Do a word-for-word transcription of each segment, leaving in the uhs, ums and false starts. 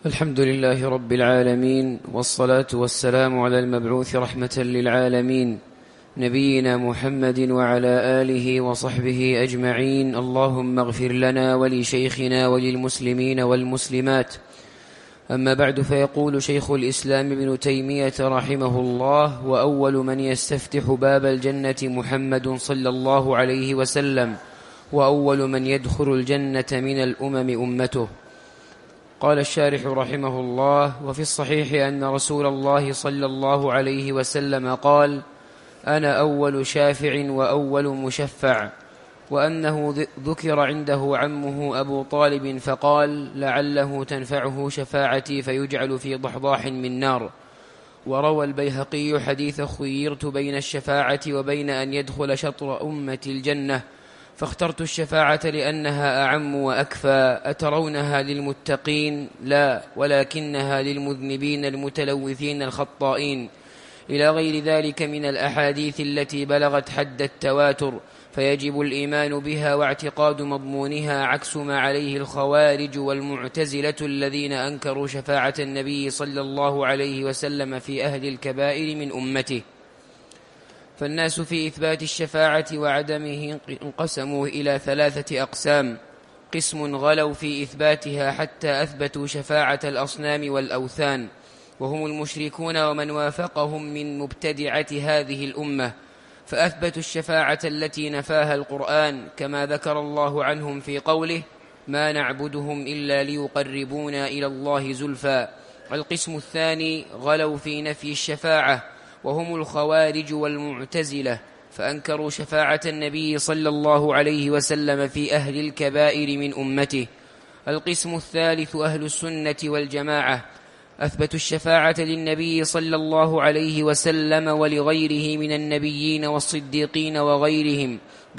الحمد لله رب العالمين، والصلاة والسلام على المبعوث رحمة للعالمين نبينا محمد وعلى آله وصحبه أجمعين. اللهم اغفر لنا ولشيخنا وللمسلمين والمسلمات. أما بعد، فيقول شيخ الإسلام ابن تيمية رحمه الله: وأول من يستفتح باب الجنة محمد صلى الله عليه وسلم، وأول من يدخل الجنة من الأمم أمته. قال الشارح رحمه الله: وفي الصحيح أن رسول الله صلى الله عليه وسلم قال: أنا أول شافع وأول مشفع، وأنه ذكر عنده عمه أبو طالب فقال: لعله تنفعه شفاعتي فيجعل في ضحضاح من نار. وروى البيهقي حديث: خيرت بين الشفاعة وبين أن يدخل شطر أمة الجنة، فاخترت الشفاعة لأنها أعم وأكفى. أترونها للمتقين؟ لا، ولكنها للمذنبين المتلوثين الخطائين، إلى غير ذلك من الأحاديث التي بلغت حد التواتر، فيجب الإيمان بها واعتقاد مضمونها، عكس ما عليه الخوارج والمعتزلة الذين أنكروا شفاعة النبي صلى الله عليه وسلم في أهل الكبائر من أمته. فالناس في إثبات الشفاعة وعدمه انقسموا إلى ثلاثة أقسام: قسم غلوا في إثباتها حتى أثبتوا شفاعة الأصنام والأوثان، وهم المشركون ومن وافقهم من مبتدعة هذه الأمة، فأثبتوا الشفاعة التي نفاها القرآن، كما ذكر الله عنهم في قوله: ما نعبدهم إلا ليقربونا إلى الله زلفى. القسم الثاني غلوا في نفي الشفاعة، وهم الخوارج والمعتزلة، فأنكروا شفاعة النبي صلى الله عليه وسلم في أهل الكبائر من أمته. القسم الثالث أهل السنة والجماعة، أثبتوا الشفاعة للنبي صلى الله عليه وسلم ولغيره من النبيين والصديقين وغيرهم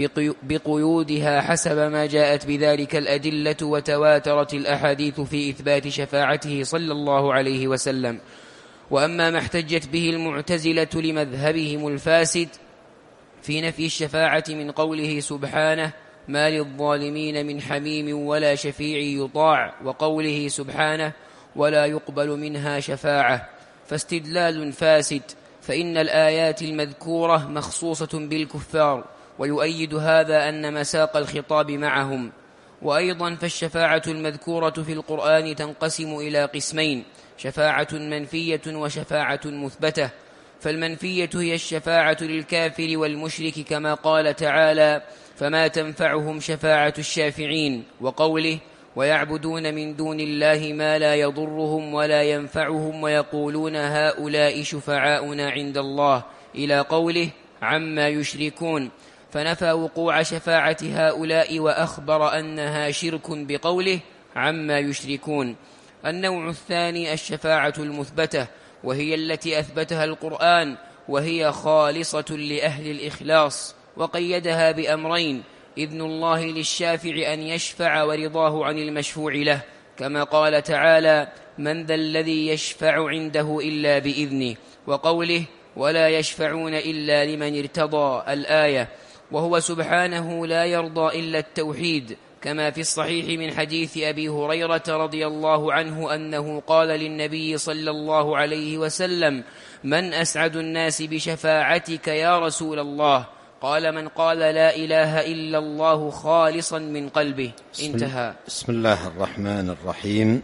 بقيودها حسب ما جاءت بذلك الأدلة، وتواترت الأحاديث في إثبات شفاعته صلى الله عليه وسلم. وأما ما احتجت به المعتزلة لمذهبهم الفاسد في نفي الشفاعة من قوله سبحانه: ما للظالمين من حميم ولا شفيع يطاع، وقوله سبحانه: ولا يقبل منها شفاعة، فاستدلال فاسد، فإن الآيات المذكورة مخصوصة بالكفار، ويؤيد هذا أن مساق الخطاب معهم. وأيضا فالشفاعة المذكورة في القرآن تنقسم إلى قسمين: شفاعة منفية وشفاعة مثبتة. فالمنفية هي الشفاعة للكافر والمشرك، كما قال تعالى: فما تنفعهم شفاعة الشافعين، وقوله: ويعبدون من دون الله ما لا يضرهم ولا ينفعهم ويقولون هؤلاء شفعاؤنا عند الله، إلى قوله: عما يشركون، فنفى وقوع شفاعة هؤلاء وأخبر أنها شرك بقوله: عما يشركون. النوع الثاني الشفاعة المثبتة، وهي التي أثبتها القرآن، وهي خالصة لأهل الإخلاص، وقيدها بأمرين: إذن الله للشافع أن يشفع، ورضاه عن المشفوع له، كما قال تعالى: من ذا الذي يشفع عنده إلا بإذنه، وقوله: ولا يشفعون إلا لمن ارتضى، الآية. وهو سبحانه لا يرضى إلا التوحيد، كما في الصحيح من حديث أبي هريرة رضي الله عنه أنه قال للنبي صلى الله عليه وسلم: من أسعد الناس بشفاعتك يا رسول الله؟ قال: من قال لا إله إلا الله خالصا من قلبه. انتهى. بسم الله الرحمن الرحيم.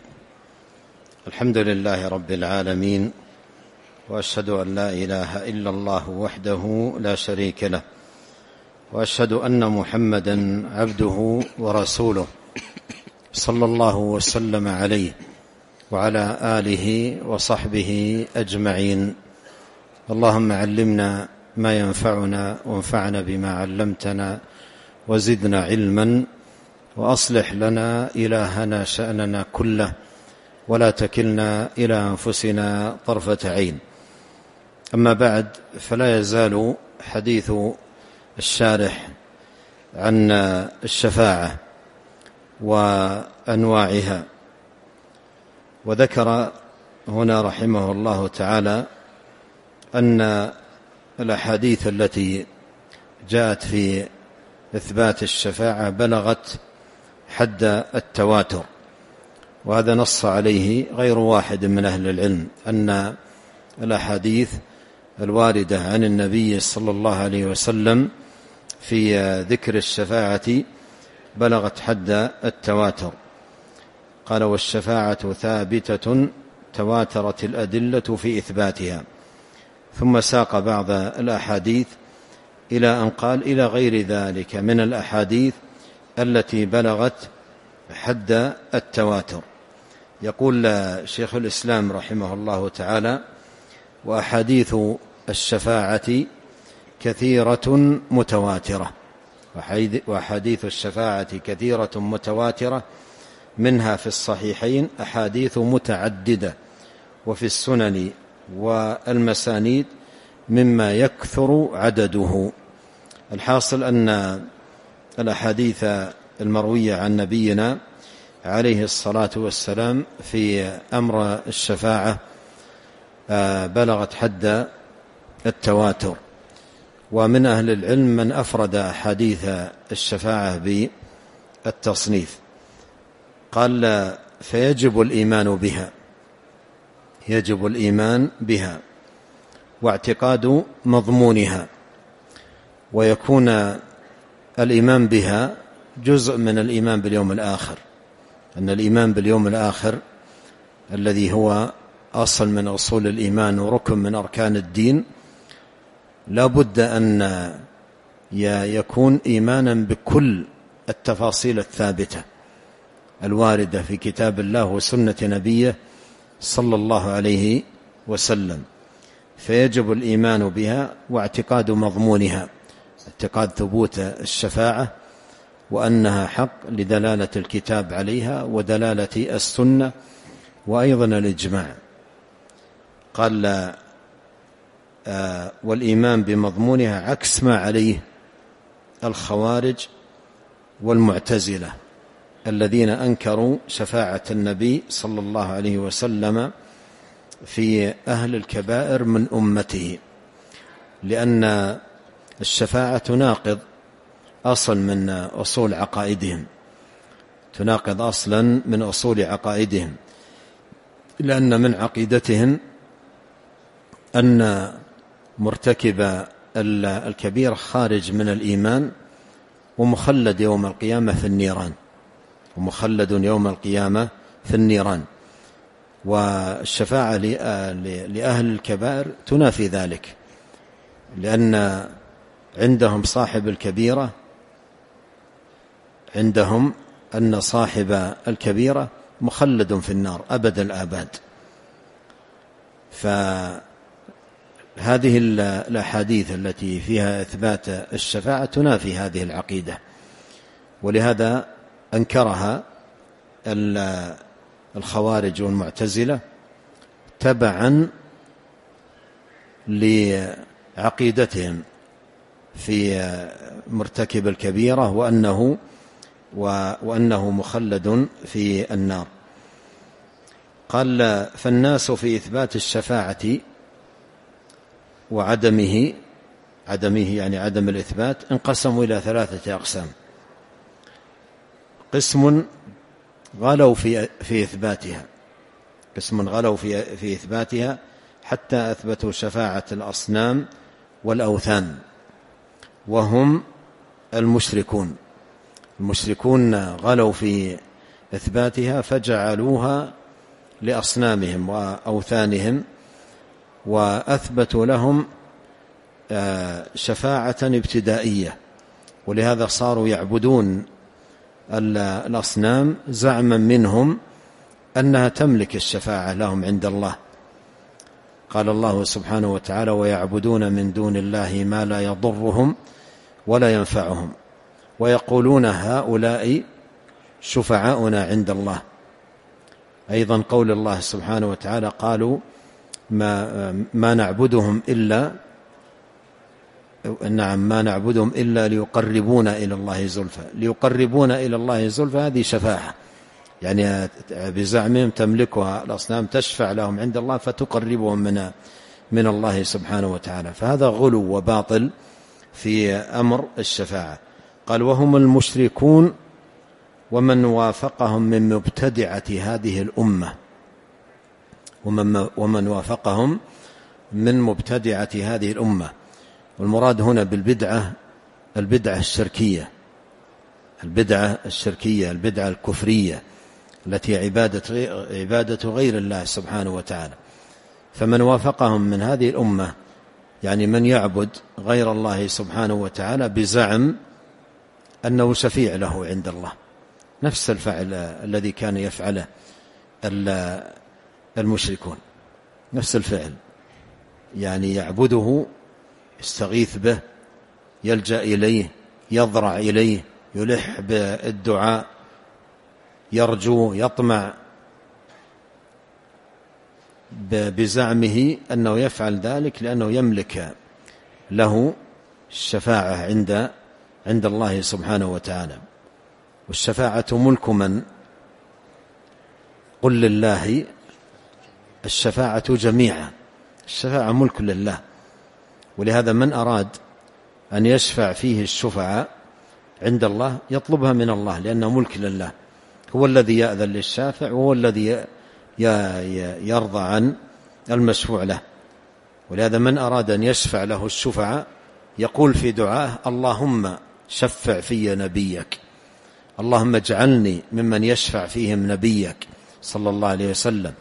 الحمد لله رب العالمين، وأشهد أن لا إله إلا الله وحده لا شريك له، وأشهد أن محمدا عبده ورسوله، صلى الله وسلم عليه وعلى آله وصحبه أجمعين. اللهم علمنا ما ينفعنا، وانفعنا بما علمتنا، وزدنا علما، وأصلح لنا إلهنا شأننا كله، ولا تكلنا إلى أنفسنا طرفة عين. أما بعد، فلا يزال حديث الشارح عن الشفاعة وأنواعها، وذكر هنا رحمه الله تعالى أن الأحاديث التي جاءت في إثبات الشفاعة بلغت حد التواتر، وهذا نص عليه غير واحد من أهل العلم، أن الأحاديث الواردة عن النبي صلى الله عليه وسلم في ذكر الشفاعة بلغت حد التواتر. قال: والشفاعة ثابتة تواترت الأدلة في إثباتها. ثم ساق بعض الأحاديث إلى أن قال: إلى غير ذلك من الأحاديث التي بلغت حد التواتر. يقول شيخ الإسلام رحمه الله تعالى: وأحاديث الشفاعة كثيرة متواترة، وأحاديث الشفاعة كثيرة متواترة، منها في الصحيحين أحاديث متعددة، وفي السنن والمسانيد مما يكثر عدده. الحاصل أن الأحاديث المروية عن نبينا عليه الصلاة والسلام في أمر الشفاعة بلغت حد التواتر. ومن أهل العلم من أفرد أحاديث الشفاعة بالتصنيف. قال: فيجب الإيمان بها، يجب الإيمان بها واعتقاد مضمونها، ويكون الإيمان بها جزء من الإيمان باليوم الآخر، أن الإيمان باليوم الآخر الذي هو أصل من أصول الإيمان وركن من أركان الدين، لا بد أن يكون إيمانا بكل التفاصيل الثابتة الواردة في كتاب الله وسنة نبيه صلى الله عليه وسلم. فيجب الإيمان بها واعتقاد مضمونها، اعتقاد ثبوت الشفاعة وأنها حق لدلالة الكتاب عليها ودلالة السنة وأيضا الإجماع. قال: آه والإيمان بمضمونها عكس ما عليه الخوارج والمعتزلة الذين أنكروا شفاعة النبي صلى الله عليه وسلم في أهل الكبائر من أمته، لأن الشفاعة تناقض أصل من أصول عقائدهم، تناقض أصلا من أصول عقائدهم، لأن من عقيدتهم أن مرتكب الكبير خارج من الإيمان ومخلد يوم القيامة في النيران، ومخلد يوم القيامة في النيران. والشفاعة لأهل الكبائر تنافي ذلك، لأن عندهم صاحب الكبيرة، عندهم أن صاحب الكبيرة مخلد في النار أبد الآباد. فهذه الأحاديث التي فيها إثبات الشفاعة تنافي هذه العقيدة، ولهذا أنكرها الخوارج والمعتزلة تبعا لعقيدتهم في مرتكب الكبيرة وأنه وأنه مخلد في النار. قال: فالناس في إثبات الشفاعة وعدمه عدمه يعني عدم الإثبات انقسموا إلى ثلاثة أقسام. قسم غلوا في في إثباتها قسم غلوا في في إثباتها حتى أثبتوا شفاعة الأصنام والأوثان، وهم المشركون. المشركون غلوا في إثباتها فجعلوها لأصنامهم وأوثانهم، وأثبتوا لهم شفاعة ابتدائية، ولهذا صاروا يعبدون الأصنام زعما منهم أنها تملك الشفاعة لهم عند الله. قال الله سبحانه وتعالى: ويعبدون من دون الله ما لا يضرهم ولا ينفعهم ويقولون هؤلاء شفعاؤنا عند الله. أيضا قول الله سبحانه وتعالى: قالوا ما, ما نعبدهم إلا نعم ما نعبدهم إلا ليقربونا إلى الله زلفى. ليقربونا إلى الله زلفى هذه شفاعة، يعني بزعمهم تملكها الأصنام، تشفع لهم عند الله فتقربهم من من الله سبحانه وتعالى. فهذا غلو وباطل في أمر الشفاعة. قال: وهم المشركون ومن وافقهم من مبتدعة هذه الأمة ومن, ومن وافقهم من مبتدعة هذه الأمة. والمراد هنا بالبدعة البدعة الشركية البدعة الشركية البدعة الكفرية التي عبادة عبادة غير الله سبحانه وتعالى. فمن وافقهم من هذه الأمة يعني من يعبد غير الله سبحانه وتعالى بزعم أنه شفيع له عند الله، نفس الفعل الذي كان يفعله المشركون، نفس الفعل، يعني يعبده، يستغيث به، يلجأ إليه، يضرع إليه، يلح بالدعاء، يرجو، يطمع، بزعمه أنه يفعل ذلك لأنه يملك له الشفاعة عند عند الله سبحانه وتعالى. والشفاعة ملك من؟ قل لله الشفاعة جميعا، الشفاعة ملك لله. ولهذا من أراد أن يشفع فيه الشفعاء عند الله يطلبها من الله، لأنه ملك لله، هو الذي يأذن للشافع وهو الذي يرضى عن المشفوع له. ولهذا من أراد أن يشفع له الشفعاء يقول في دعاه: اللهم شفع في نبيك، اللهم اجعلني ممن يشفع فيهم نبيك صلى الله عليه وسلم.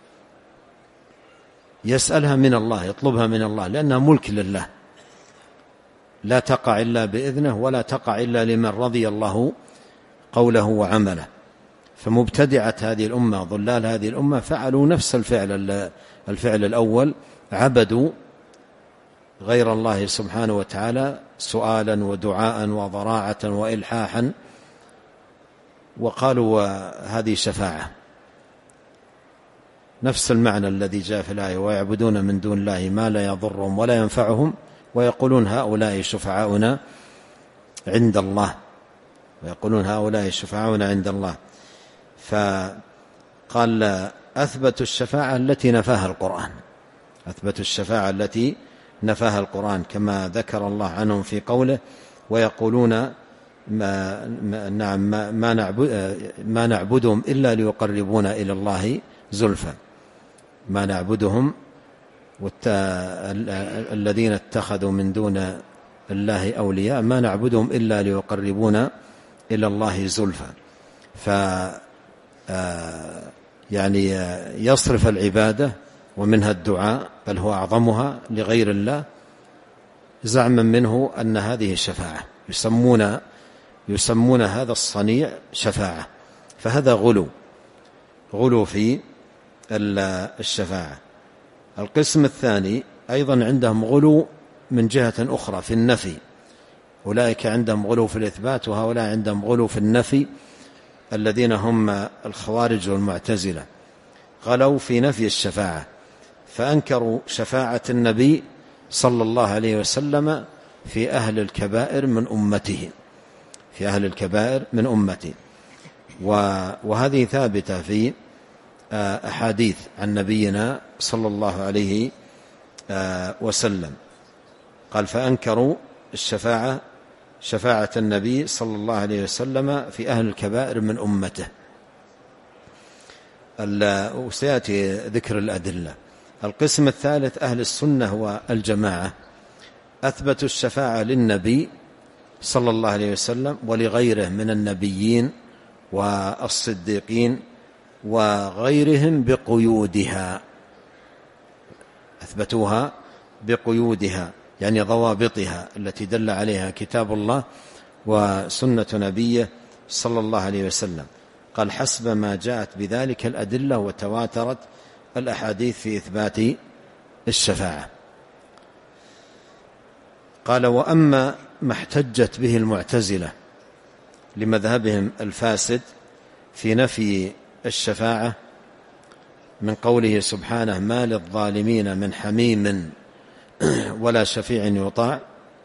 يسألها من الله، يطلبها من الله، لأنها ملك لله، لا تقع إلا بإذنه ولا تقع إلا لمن رضي الله قوله وعمله. فمبتدعة هذه الأمة، ضلال هذه الأمة، فعلوا نفس الفعل الفعل الأول، عبدوا غير الله سبحانه وتعالى سؤالا ودعاء وضراعة وإلحاحا، وقالوا هذه شفاعة، نفس المعنى الذي جاء في الآية: ويعبدون من دون الله ما لا يضرهم ولا ينفعهم ويقولون هؤلاء شفعاؤنا عند الله ويقولون هؤلاء شفعاؤنا عند الله. فقال أثبت الشفاعة التي نفاها القرآن، أثبت الشفاعة التي نفاها القرآن، كما ذكر الله عنهم في قوله: ويقولون ما, ما, نعم ما, ما, نعبد ما نعبدهم إلا ليقربونا إلى الله زلفى. ما نعبدهم الذين اتخذوا من دون الله أولياء ما نعبدهم إلا ليقربونا إلى الله زلفى. ف يعني يصرف العبادة ومنها الدعاء، بل هو أعظمها، لغير الله، زعما منه أن هذه الشفاعة، يسمون يسمون هذا الصنيع شفاعة. فهذا غلو غلو في الشفاعة. القسم الثاني أيضا عندهم غلو من جهة أخرى في النفي، أولئك عندهم غلو في الإثبات وهؤلاء عندهم غلو في النفي، الذين هم الخوارج والمعتزلة، غلوا في نفي الشفاعة، فأنكروا شفاعة النبي صلى الله عليه وسلم في أهل الكبائر من أمته في أهل الكبائر من أمته وهذه ثابتة في أحاديث عن نبينا صلى الله عليه وسلم. قال: فأنكروا الشفاعة شفاعة النبي صلى الله عليه وسلم في أهل الكبائر من أمته. وسيأتي ذكر الأدلة. القسم الثالث أهل السنة والجماعة، أثبتوا الشفاعة للنبي صلى الله عليه وسلم ولغيره من النبيين والصديقين وغيرهم بقيودها، أثبتوها بقيودها، يعني ضوابطها التي دل عليها كتاب الله وسنة نبيه صلى الله عليه وسلم. قال: حسب ما جاءت بذلك الأدلة وتواترت الأحاديث في إثبات الشفاعة. قال: وأما ما احتجت به المعتزلة لمذهبهم الفاسد في نفي الشفاعة من قوله سبحانه: ما للظالمين من حميم ولا شفيع يطاع،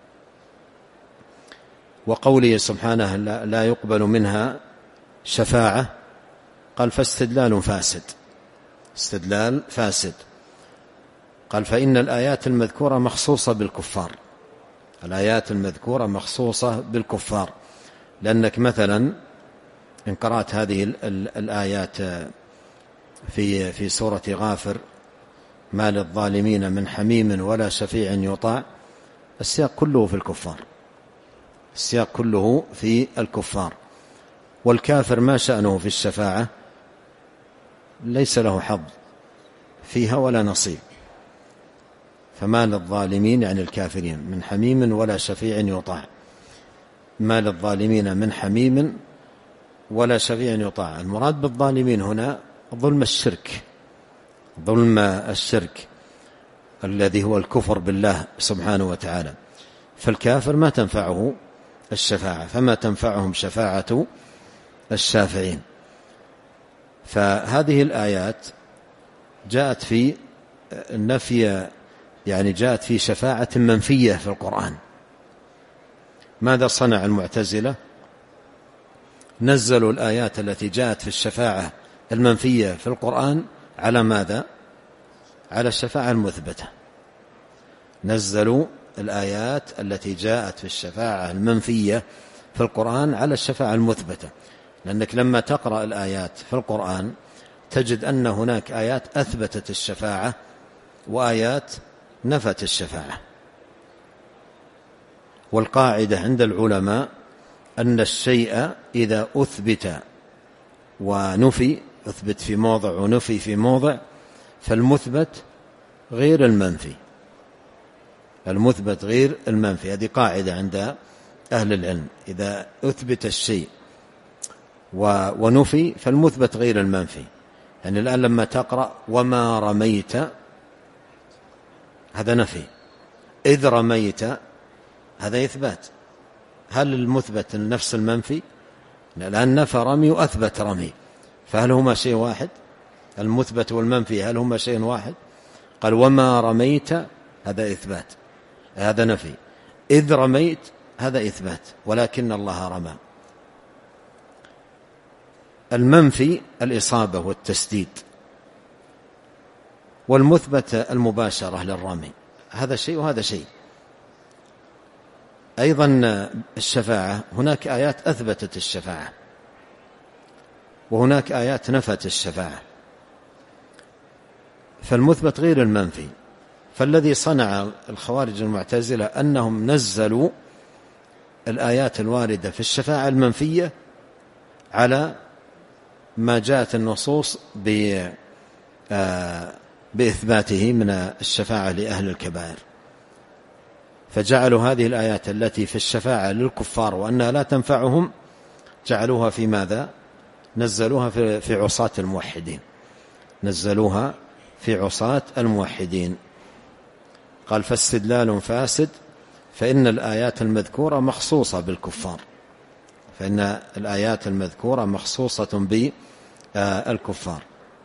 وقوله سبحانه: لا يقبل منها شفاعة، قال: فاستدلال فاسد استدلال فاسد. قال: فإن الآيات المذكورة مخصوصة بالكفار الآيات المذكورة مخصوصة بالكفار، لأنك مثلا إن قرأت هذه الآيات في في سورة غافر: ما للظالمين من حميم ولا شفيع يطاع، السياق كله في الكفار، السياق كله في الكفار. والكافر ما شأنه في الشفاعة؟ ليس له حظ فيها ولا نصيب. فما للظالمين يعني الكافرين من حميم ولا شفيع يطاع. ما للظالمين من حميم ولا شفيع يطاع. المراد بالظالمين هنا ظلم الشرك، ظلم الشرك الذي هو الكفر بالله سبحانه وتعالى. فالكافر ما تنفعه الشفاعة، فما تنفعهم شفاعة الشافعين. فهذه الآيات جاءت في النفي، يعني جاءت في شفاعة منفية في القرآن. ماذا صنع المعتزلة؟ نزلوا الآيات التي جاءت في الشفاعة المنفية في القرآن على ماذا؟ على الشفاعة المثبتة. نزلوا الآيات التي جاءت في الشفاعة المنفية في القرآن على الشفاعة المثبتة. لأنك لما تقرأ الآيات في القرآن تجد أن هناك آيات أثبتت الشفاعة وآيات نفت الشفاعة. والقاعدة عند العلماء أن الشيء إذا أثبت ونفي، أثبت في موضع ونفي في موضع، فالمثبت غير المنفي، المثبت غير المنفي. هذه قاعدة عند أهل العلم: إذا أثبت الشيء ونفي فالمثبت غير المنفي. يعني الآن لما تقرأ وما رميت، هذا نفي. إذ رميت، هذا إثبات. هل المثبت نفس المنفي؟ الآن نفى رمي وأثبت رمي، فهل هما شيء واحد؟ المثبت والمنفي هل هما شيء واحد؟ قال وما رميت، هذا إثبات، هذا نفي. إذ رميت، هذا إثبات، ولكن الله رمى. المنفي الإصابة والتسديد، والمثبت المباشرة للرمي، هذا شيء وهذا شيء. أيضا الشفاعة، هناك آيات أثبتت الشفاعة وهناك آيات نفت الشفاعة، فالمثبت غير المنفي. فالذي صنع الخوارج المعتزلة أنهم نزلوا الآيات الواردة في الشفاعة المنفية على ما جاءت النصوص بإثباته من الشفاعة لأهل الكبائر، فجعلوا هذه الآيات التي في الشفاعة للكفار وأنها لا تنفعهم جعلوها في ماذا؟ نزلوها في عصاة الموحدين، نزلوها في عصاة الموحدين. قال فاستدلال فاسد، فإن الآيات المذكورة مخصوصة بالكفار، فإن الآيات المذكورة مخصوصة بالكفار.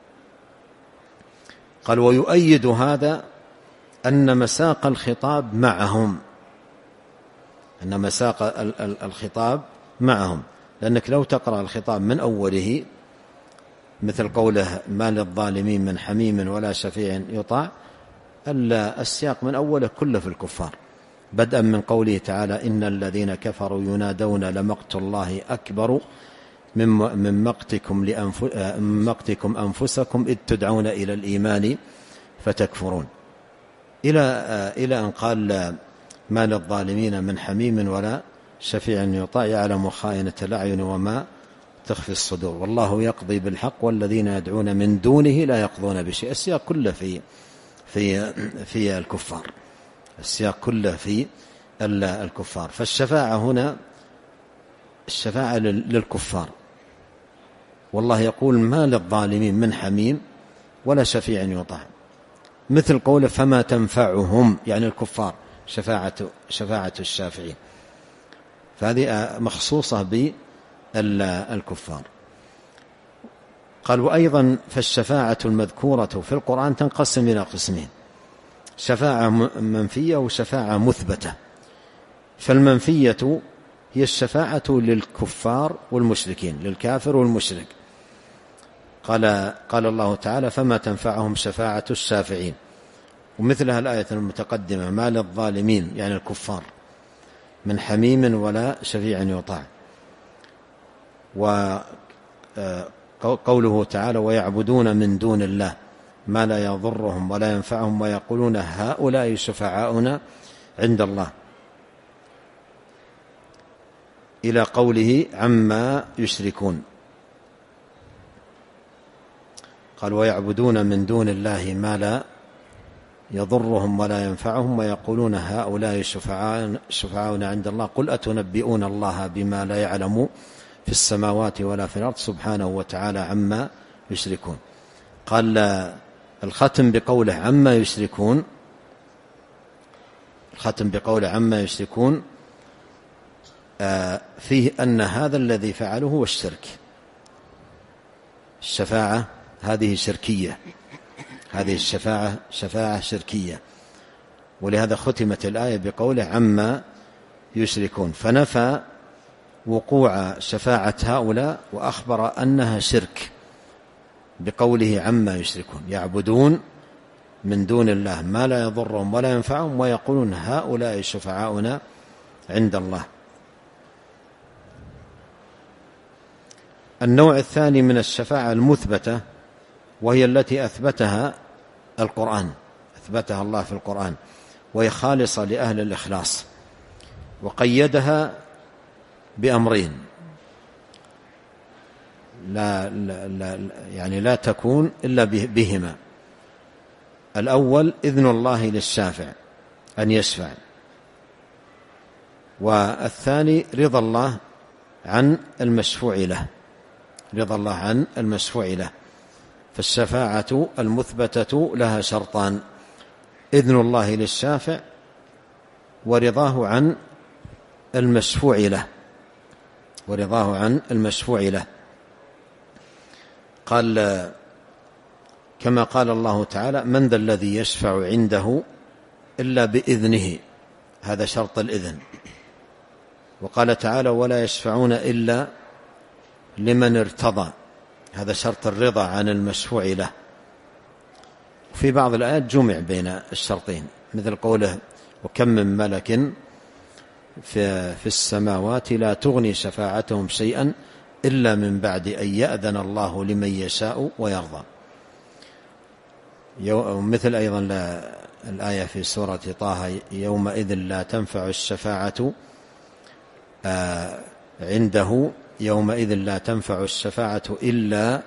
قال ويؤيد هذا أن مساق الخطاب معهم، أن مساق الخطاب معهم، لأنك لو تقرأ الخطاب من أوله مثل قوله ما للظالمين من حميم ولا شفيع يطاع، السياق من أوله كله في الكفار، بدءا من قوله تعالى إن الذين كفروا ينادون لمقت الله أكبر من مقتكم, من مقتكم أنفسكم إذ تدعون إلى الإيمان فتكفرون، إلى, إلى أن قال ما للظالمين من حميم ولا شفيع يطاع يعلم خائنة الأعين وما تخفي الصدور والله يقضي بالحق والذين يدعون من دونه لا يقضون بشيء. السياق كله في في في الكفار، السياق كله في الكفار. فالشفاعة هنا الشفاعة للكفار، والله يقول ما للظالمين من حميم ولا شفيع يطاع، مثل قوله فما تنفعهم يعني الكفار شفاعة شفاعة الشافعين، فهذه مخصوصة بالكفار. قال وأيضا فالشفاعة المذكورة في القرآن تنقسم إلى قسمين: شفاعة منفية وشفاعة مثبتة. فالمنفية هي الشفاعة للكفار والمشركين، للكافر والمشرك. قال قال الله تعالى فما تنفعهم شفاعة الشافعين، ومثلها الآية المتقدمة ما للظالمين يعني الكفار من حميم ولا شفيع يطاع. قوله تعالى ويعبدون من دون الله ما لا يضرهم ولا ينفعهم ويقولون هؤلاء شفعاؤنا عند الله إلى قوله عما يشركون. قال ويعبدون من دون الله ما لا يضرهم ولا ينفعهم ويقولون هؤلاء شفعاؤنا عند الله قل أتنبئون الله بما لا يعلم في السماوات ولا في الأرض سبحانه وتعالى عما يشركون. قال الختم بقوله عما يشركون، الختم بقوله عما يشركون فيه أن هذا الذي فعله هو الشرك. الشفاعة هذه شركية، هذه الشفاعة شفاعة شركية، ولهذا ختمت الآية بقوله عما يشركون، فنفى وقوع شفاعة هؤلاء وأخبر أنها شرك بقوله عما يشركون. يعبدون من دون الله ما لا يضرهم ولا ينفعهم ويقولون هؤلاء شفعاؤنا عند الله. النوع الثاني من الشفاعة المثبتة، وهي التي أثبتها القرآن، أثبتها الله في القرآن، وهي خالصة لأهل الإخلاص، وقيدها بأمرين لا, لا, لا يعني لا تكون إلا بهما. الأول إذن الله للشافع أن يشفع، والثاني رضا الله عن المشفوع له، رضا الله عن المشفوع له. فالشفاعة المثبتة لها شرطان: إذن الله للشافع ورضاه عن المشفوع له، ورضاه عن المشفوع له. قال كما قال الله تعالى من ذا الذي يشفع عنده إلا بإذنه، هذا شرط الإذن. وقال تعالى ولا يشفعون إلا لمن ارتضى، هذا شرط الرضا عن المشفوع له. في بعض الآيات جمع بين الشرطين، مثل قوله وكم من ملك في, في السماوات لا تغني شفاعتهم شيئا إلا من بعد أن يأذن الله لمن يشاء ويرضى. مثل أيضا الآية في سورة طه يومئذ لا تنفع الشفاعة عنده يومئذ لا تنفع الشفاعة إلا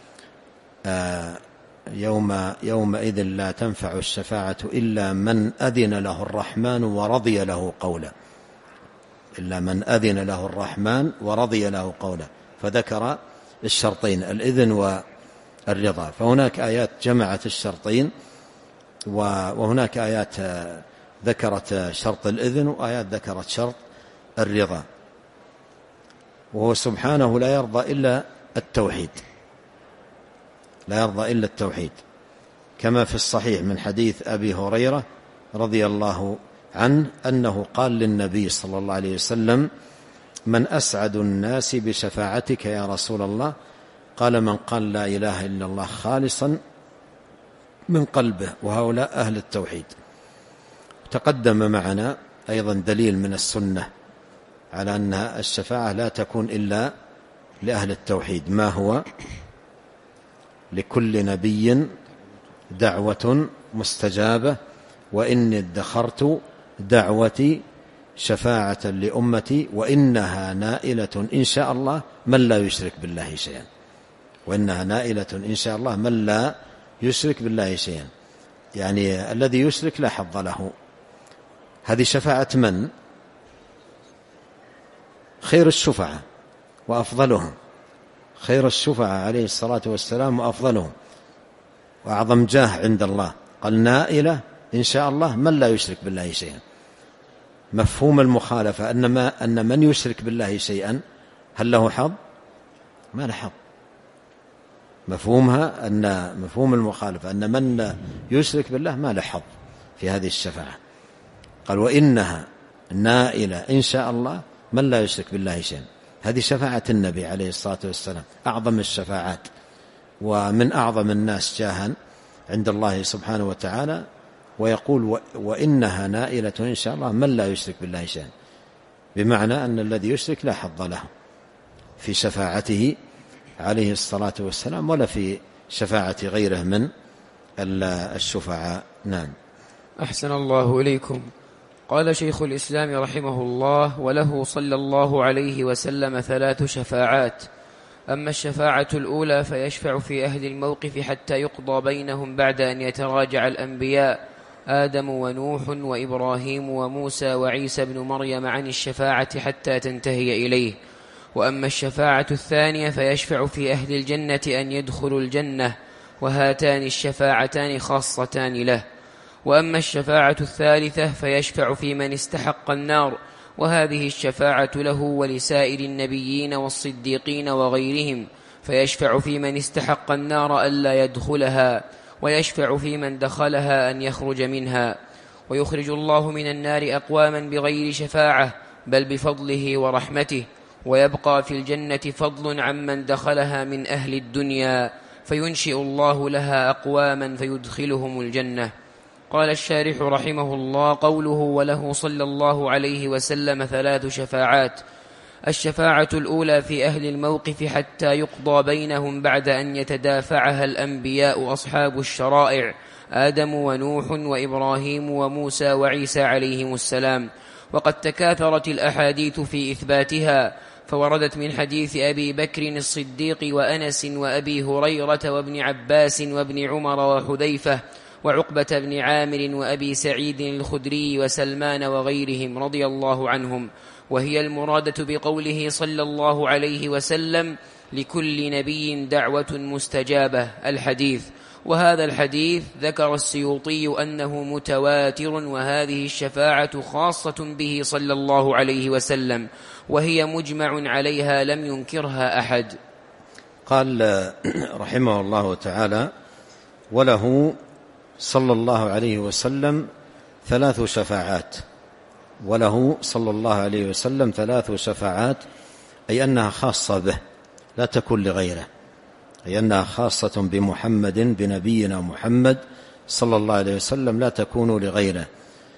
يوم يومئذ لا تنفع الشفاعة إلا من أذن له الرحمن ورضي له قولا، إلا من أذن له الرحمن ورضي له قولا، فذكر الشرطين الإذن والرضا. فهناك آيات جمعت الشرطين، وهناك آيات ذكرت شرط الإذن، وآيات ذكرت شرط الرضا. وهو سبحانه لا يرضى إلا التوحيد، لا يرضى إلا التوحيد، كما في الصحيح من حديث أبي هريرة رضي الله عنه أنه قال للنبي صلى الله عليه وسلم من أسعد الناس بشفاعتك يا رسول الله؟ قال من قال لا إله إلا الله خالصا من قلبه، وهؤلاء أهل التوحيد. تقدم معنا أيضا دليل من السنة على أن الشفاعة لا تكون إلا لأهل التوحيد. ما هو؟ لكل نبي دعوة مستجابة وإني ادخرت دعوتي شفاعة لأمتي وإنها نائلة إن شاء الله من لا يشرك بالله شيئا، وإنها نائلة إن شاء الله من لا يشرك بالله شيئا، يعني الذي يشرك لا حظ له. هذه شفاعة من؟ خير الشفعاء وأفضلهم، خير الشفعاء عليه الصلاة والسلام وأفضلهم وأعظم جاه عند الله. قال نائلة إن شاء الله من لا يشرك بالله شيئا. مفهوم المخالفة أن, ما أن من يشرك بالله شيئا هل له حظ؟ ما له حظ. مفهومها أن مفهوم المخالفة أن من يشرك بالله ما له حظ في هذه الشفاعة. قال وإنها نائلة إن شاء الله من لا يشرك بالله شيئا. هذه شفاعة النبي عليه الصلاة والسلام، أعظم الشفاعات ومن أعظم الناس جاها عند الله سبحانه وتعالى. ويقول وإنها نائلة إن شاء الله من لا يشرك بالله شيئا، بمعنى أن الذي يشرك لا حظ له في شفاعته عليه الصلاة والسلام ولا في شفاعة غيره من الشفعاء. نعم. أحسن الله إليكم. قال شيخ الإسلام رحمه الله: وله صلى الله عليه وسلم ثلاث شفاعات. أما الشفاعة الأولى فيشفع في أهل الموقف حتى يقضى بينهم بعد أن يتراجع الأنبياء آدم ونوح وإبراهيم وموسى وعيسى بن مريم عن الشفاعة حتى تنتهي إليه. وأما الشفاعة الثانية فيشفع في أهل الجنة أن يدخلوا الجنة، وهاتان الشفاعتان خاصتان له. وأما الشفاعة الثالثة فيشفع في من استحق النار، وهذه الشفاعة له ولسائر النبيين والصديقين وغيرهم، فيشفع في من استحق النار ألا يدخلها، ويشفع في من دخلها أن يخرج منها. ويخرج الله من النار أقواما بغير شفاعة بل بفضله ورحمته، ويبقى في الجنة فضل عمن دخلها من أهل الدنيا، فينشئ الله لها أقواما فيدخلهم الجنة. قال الشارح رحمه الله: قوله وله صلى الله عليه وسلم ثلاث شفاعات: الشفاعة الأولى في أهل الموقف حتى يقضى بينهم بعد أن يتدافعها الأنبياء أصحاب الشرائع آدم ونوح وإبراهيم وموسى وعيسى عليهم السلام، وقد تكاثرت الأحاديث في إثباتها، فوردت من حديث أبي بكر الصديق وأنس وأبي هريرة وابن عباس وابن عمر وحذيفة وعقبة بن عامر وأبي سعيد الخدري وسلمان وغيرهم رضي الله عنهم، وهي المرادة بقوله صلى الله عليه وسلم: لكل نبي دعوة مستجابة، الحديث. وهذا الحديث ذكر السيوطي أنه متواتر، وهذه الشفاعة خاصة به صلى الله عليه وسلم، وهي مجمع عليها لم ينكرها أحد. قال رحمه الله تعالى: وله صلى الله عليه وسلم ثلاث شفاعات. وله صلى الله عليه وسلم ثلاث شفاعات، أي أنها خاصة به لا تكون لغيره، أي أنها خاصة بمحمد بنبينا محمد صلى الله عليه وسلم لا تكون لغيره،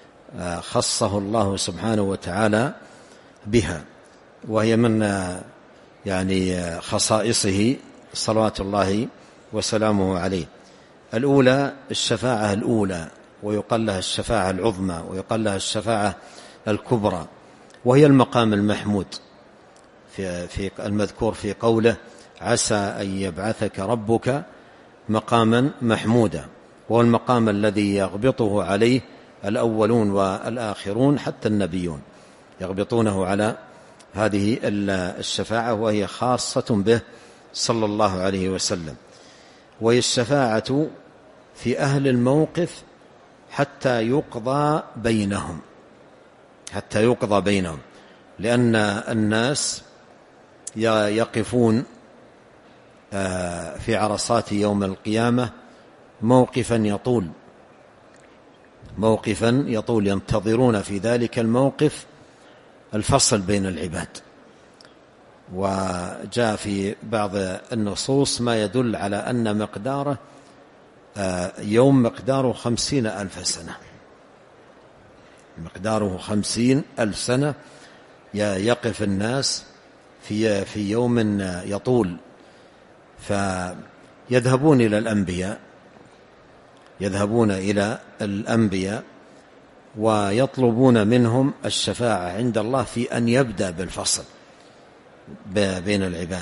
خصه الله سبحانه وتعالى بها، وهي من يعني خصائصه صلوات الله وسلامه عليه. الأولى الشفاعة الأولى، ويقال لها الشفاعة العظمى، ويقال لها الشفاعة الكبرى، وهي المقام المحمود في, في المذكور في قوله: عسى أن يبعثك ربك مقاما محمودا، وهو المقام الذي يغبطه عليه الأولون والآخرون حتى النبيون يغبطونه على هذه الشفاعة، وهي خاصة به صلى الله عليه وسلم. وهي الشفاعة في أهل الموقف حتى يقضى بينهم، حتى يقضى بينهم، لأن الناس يقفون في عرصات يوم القيامة موقفا يطول موقفا يطول ينتظرون في ذلك الموقف الفصل بين العباد. وجاء في بعض النصوص ما يدل على أن مقداره يوم مقداره خمسين ألف سنة، مقداره خمسين ألف سنة يقف الناس في في يوم يطول، فيذهبون إلى الأنبياء يذهبون إلى الأنبياء ويطلبون منهم الشفاعة عند الله في أن يبدأ بالفصل بين العباد،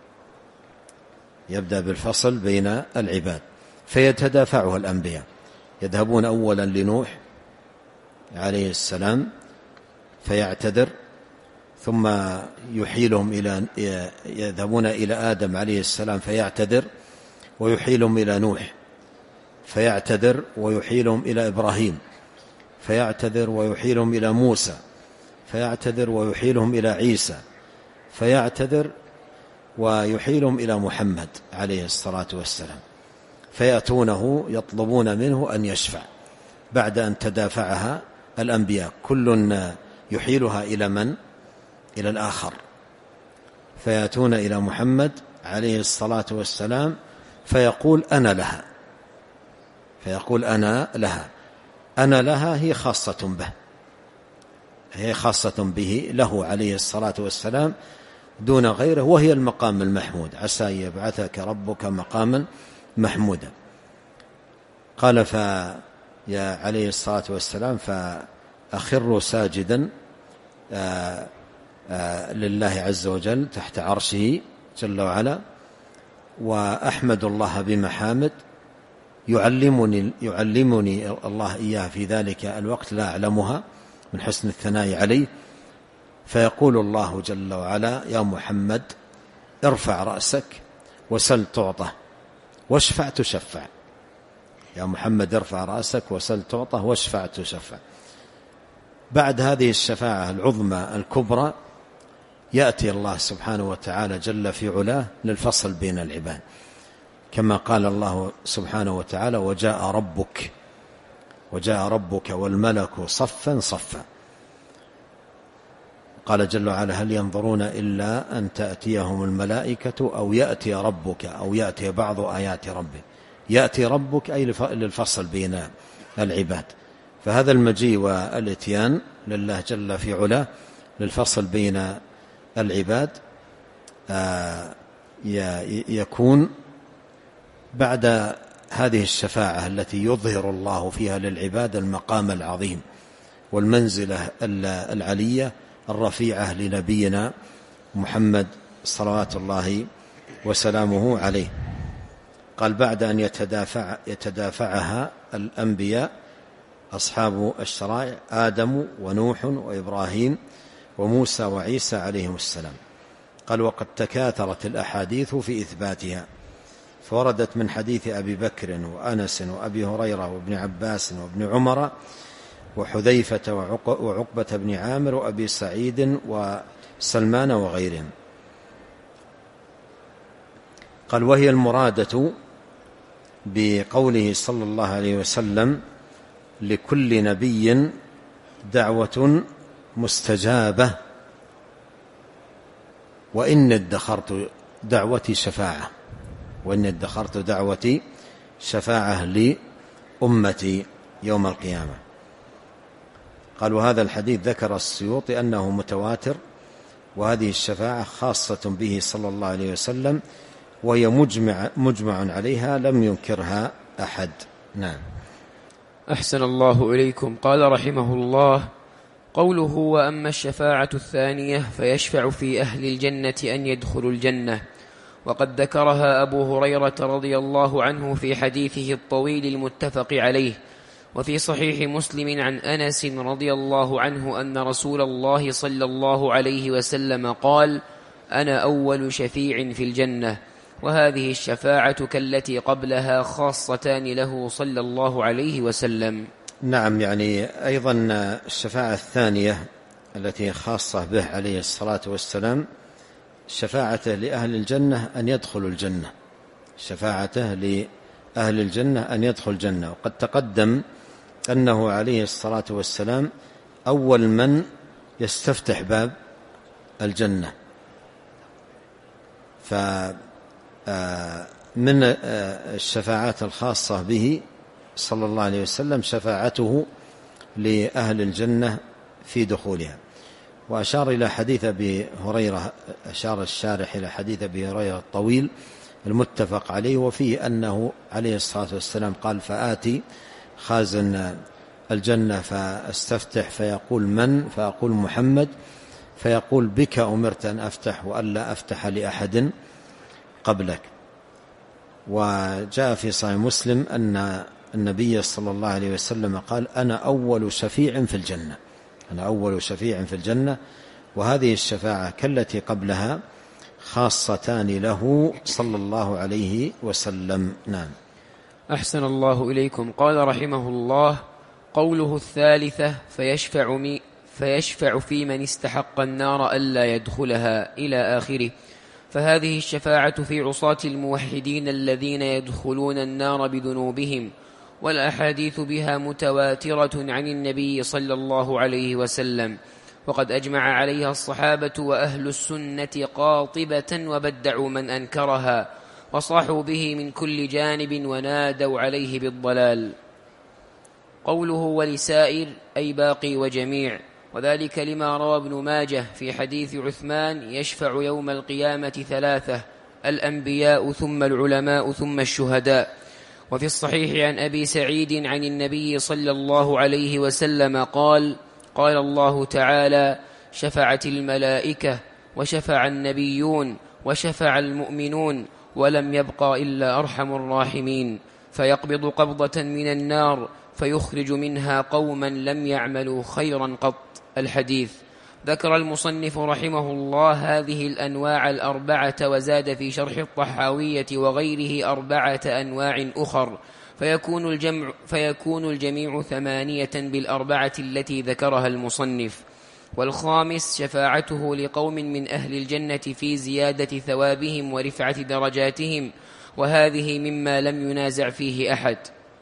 يبدأ بالفصل بين العباد، فيتدافعها الأنبياء. يذهبون أولا لنوح عليه السلام فيعتذر، ثم يحيلهم إلى يذهبون إلى آدم عليه السلام فيعتذر ويحيلهم إلى نوح، فيعتذر ويحيلهم إلى إبراهيم، فيعتذر ويحيلهم إلى موسى، فيعتذر ويحيلهم إلى عيسى، فيعتذر ويحيلهم إلى محمد عليه الصلاة والسلام، فيأتونه يطلبون منه أن يشفع بعد أن تدافعها الأنبياء، كل يحيلها إلى من؟ إلى الآخر، فيأتون إلى محمد عليه الصلاة والسلام فيقول أنا لها، فيقول أنا لها أنا لها هي خاصة به، هي خاصة به له عليه الصلاة والسلام، دون غيره، وهي المقام المحمود، عسى أن يبعثك ربك مقاما محمودا. قال فيا عليه الصلاة والسلام فأخر ساجدا آآ آآ لله عز وجل تحت عرشه جل وعلا، وأحمد الله بمحامد يعلمني, يعلمني الله إياه في ذلك الوقت لا أعلمها من حسن الثناء عليه. فيقول الله جل وعلا: يا محمد ارفع رأسك وسل تعطى واشفع تشفع. يا محمد ارفع رأسك وسل تعطى واشفع تشفع. بعد هذه الشفاعة العظمى الكبرى يأتي الله سبحانه وتعالى جل في علاه للفصل بين العباد، كما قال الله سبحانه وتعالى: وجاء ربك وجاء ربك والملك صفا صفا. قال جل وعلا: هل ينظرون إلا أن تأتيهم الملائكة أو يأتي ربك أو يأتي بعض آيات ربك. يأتي ربك أي للفصل بين العباد. فهذا المجيء والاتيان لله جل في علاه للفصل بين العباد يكون بعد هذه الشفاعة التي يظهر الله فيها للعباد المقام العظيم والمنزلة العلية الرفيعة لنبينا محمد صلوات الله وسلامه عليه. قال: بعد أن يتدافع يتدافعها الأنبياء أصحاب الشرائع آدم ونوح وإبراهيم وموسى وعيسى عليهم السلام. قال: وقد تكاثرت الأحاديث في إثباتها، فوردت من حديث أبي بكر وأنس وأبي هريرة وابن عباس وابن عمر وحذيفة وعقبة بن عامر وأبي سعيد وسلمان وغيرهم. قال: وهي المرادة بقوله صلى الله عليه وسلم: لكل نبي دعوة مستجابة وإن ادخرت دعوتي شفاعة وإن ادخرت دعوتي شفاعة لأمتي يوم القيامة. قال: وهذا الحديث ذكر السيوطي أنه متواتر، وهذه الشفاعة خاصة به صلى الله عليه وسلم، وهي مجمع, مجمع عليها لم ينكرها أحد. نعم. أحسن الله إليكم. قال رحمه الله: قوله: وأما الشفاعة الثانية فيشفع في أهل الجنة أن يدخلوا الجنة، وقد ذكرها أبو هريرة رضي الله عنه في حديثه الطويل المتفق عليه، وفي صحيح مسلم عن أنس رضي الله عنه أن رسول الله صلى الله عليه وسلم قال: أنا أول شفيع في الجنة. وهذه الشفاعة كالتي قبلها خاصتان له صلى الله عليه وسلم. نعم، يعني أيضا الشفاعة الثانية التي خاصة به عليه الصلاة والسلام شفاعته لأهل الجنة أن يدخلوا الجنة، شفاعته لأهل الجنة أن يدخل الجنة. وقد تقدم أنه عليه الصلاة والسلام أول من يستفتح باب الجنة. فمن الشفاعات الخاصة به صلى الله عليه وسلم شفاعته لأهل الجنة في دخولها. وأشار إلى حديث أبي هريرة، أشار الشارح إلى حديث أبي هريرة الطويل المتفق عليه، وفيه أنه عليه الصلاة والسلام قال: فآتي خازن الجنة فاستفتح فيقول: من؟ فأقول: محمد. فيقول: بك أمرت أن أفتح وألا أفتح لأحد قبلك. وجاء في صحيح مسلم أن النبي صلى الله عليه وسلم قال: أنا أول شفيع في الجنة، أنا أول شفيع في الجنة. وهذه الشفاعة كالتي قبلها خاصتان له صلى الله عليه وسلم. نعم. أحسن الله إليكم. قال رحمه الله: قوله الثالثة فيشفع, مي فيشفع في من استحق النار ألا يدخلها إلى آخره. فهذه الشفاعة في عصاة الموحدين الذين يدخلون النار بذنوبهم، والأحاديث بها متواترة عن النبي صلى الله عليه وسلم، وقد أجمع عليها الصحابة وأهل السنة قاطبة، وبدعوا من أنكرها وصاحوا به من كل جانب ونادوا عليه بالضلال. قوله ولسائر أي باقي وجميع، وذلك لما روى ابن ماجه في حديث عثمان يشفع يوم القيامة ثلاثة: الأنبياء ثم العلماء ثم الشهداء. وفي الصحيح عن أبي سعيد عن النبي صلى الله عليه وسلم قال: قال الله تعالى: شفعت الملائكة وشفع النبيون وشفع المؤمنون ولم يبقى إلا أرحم الراحمين، فيقبض قبضة من النار فيخرج منها قوما لم يعملوا خيرا قط. الحديث. ذكر المصنف رحمه الله هذه الأنواع الأربعة، وزاد في شرح الطحاوية وغيره أربعة أنواع أخر، فيكون الجمع, فيكون الجميع ثمانية بالأربعة التي ذكرها المصنف. والخامس شفاعته لقوم من أهل الجنة في زيادة ثوابهم ورفعة درجاتهم، وهذه مما لم ينازع فيه أحد.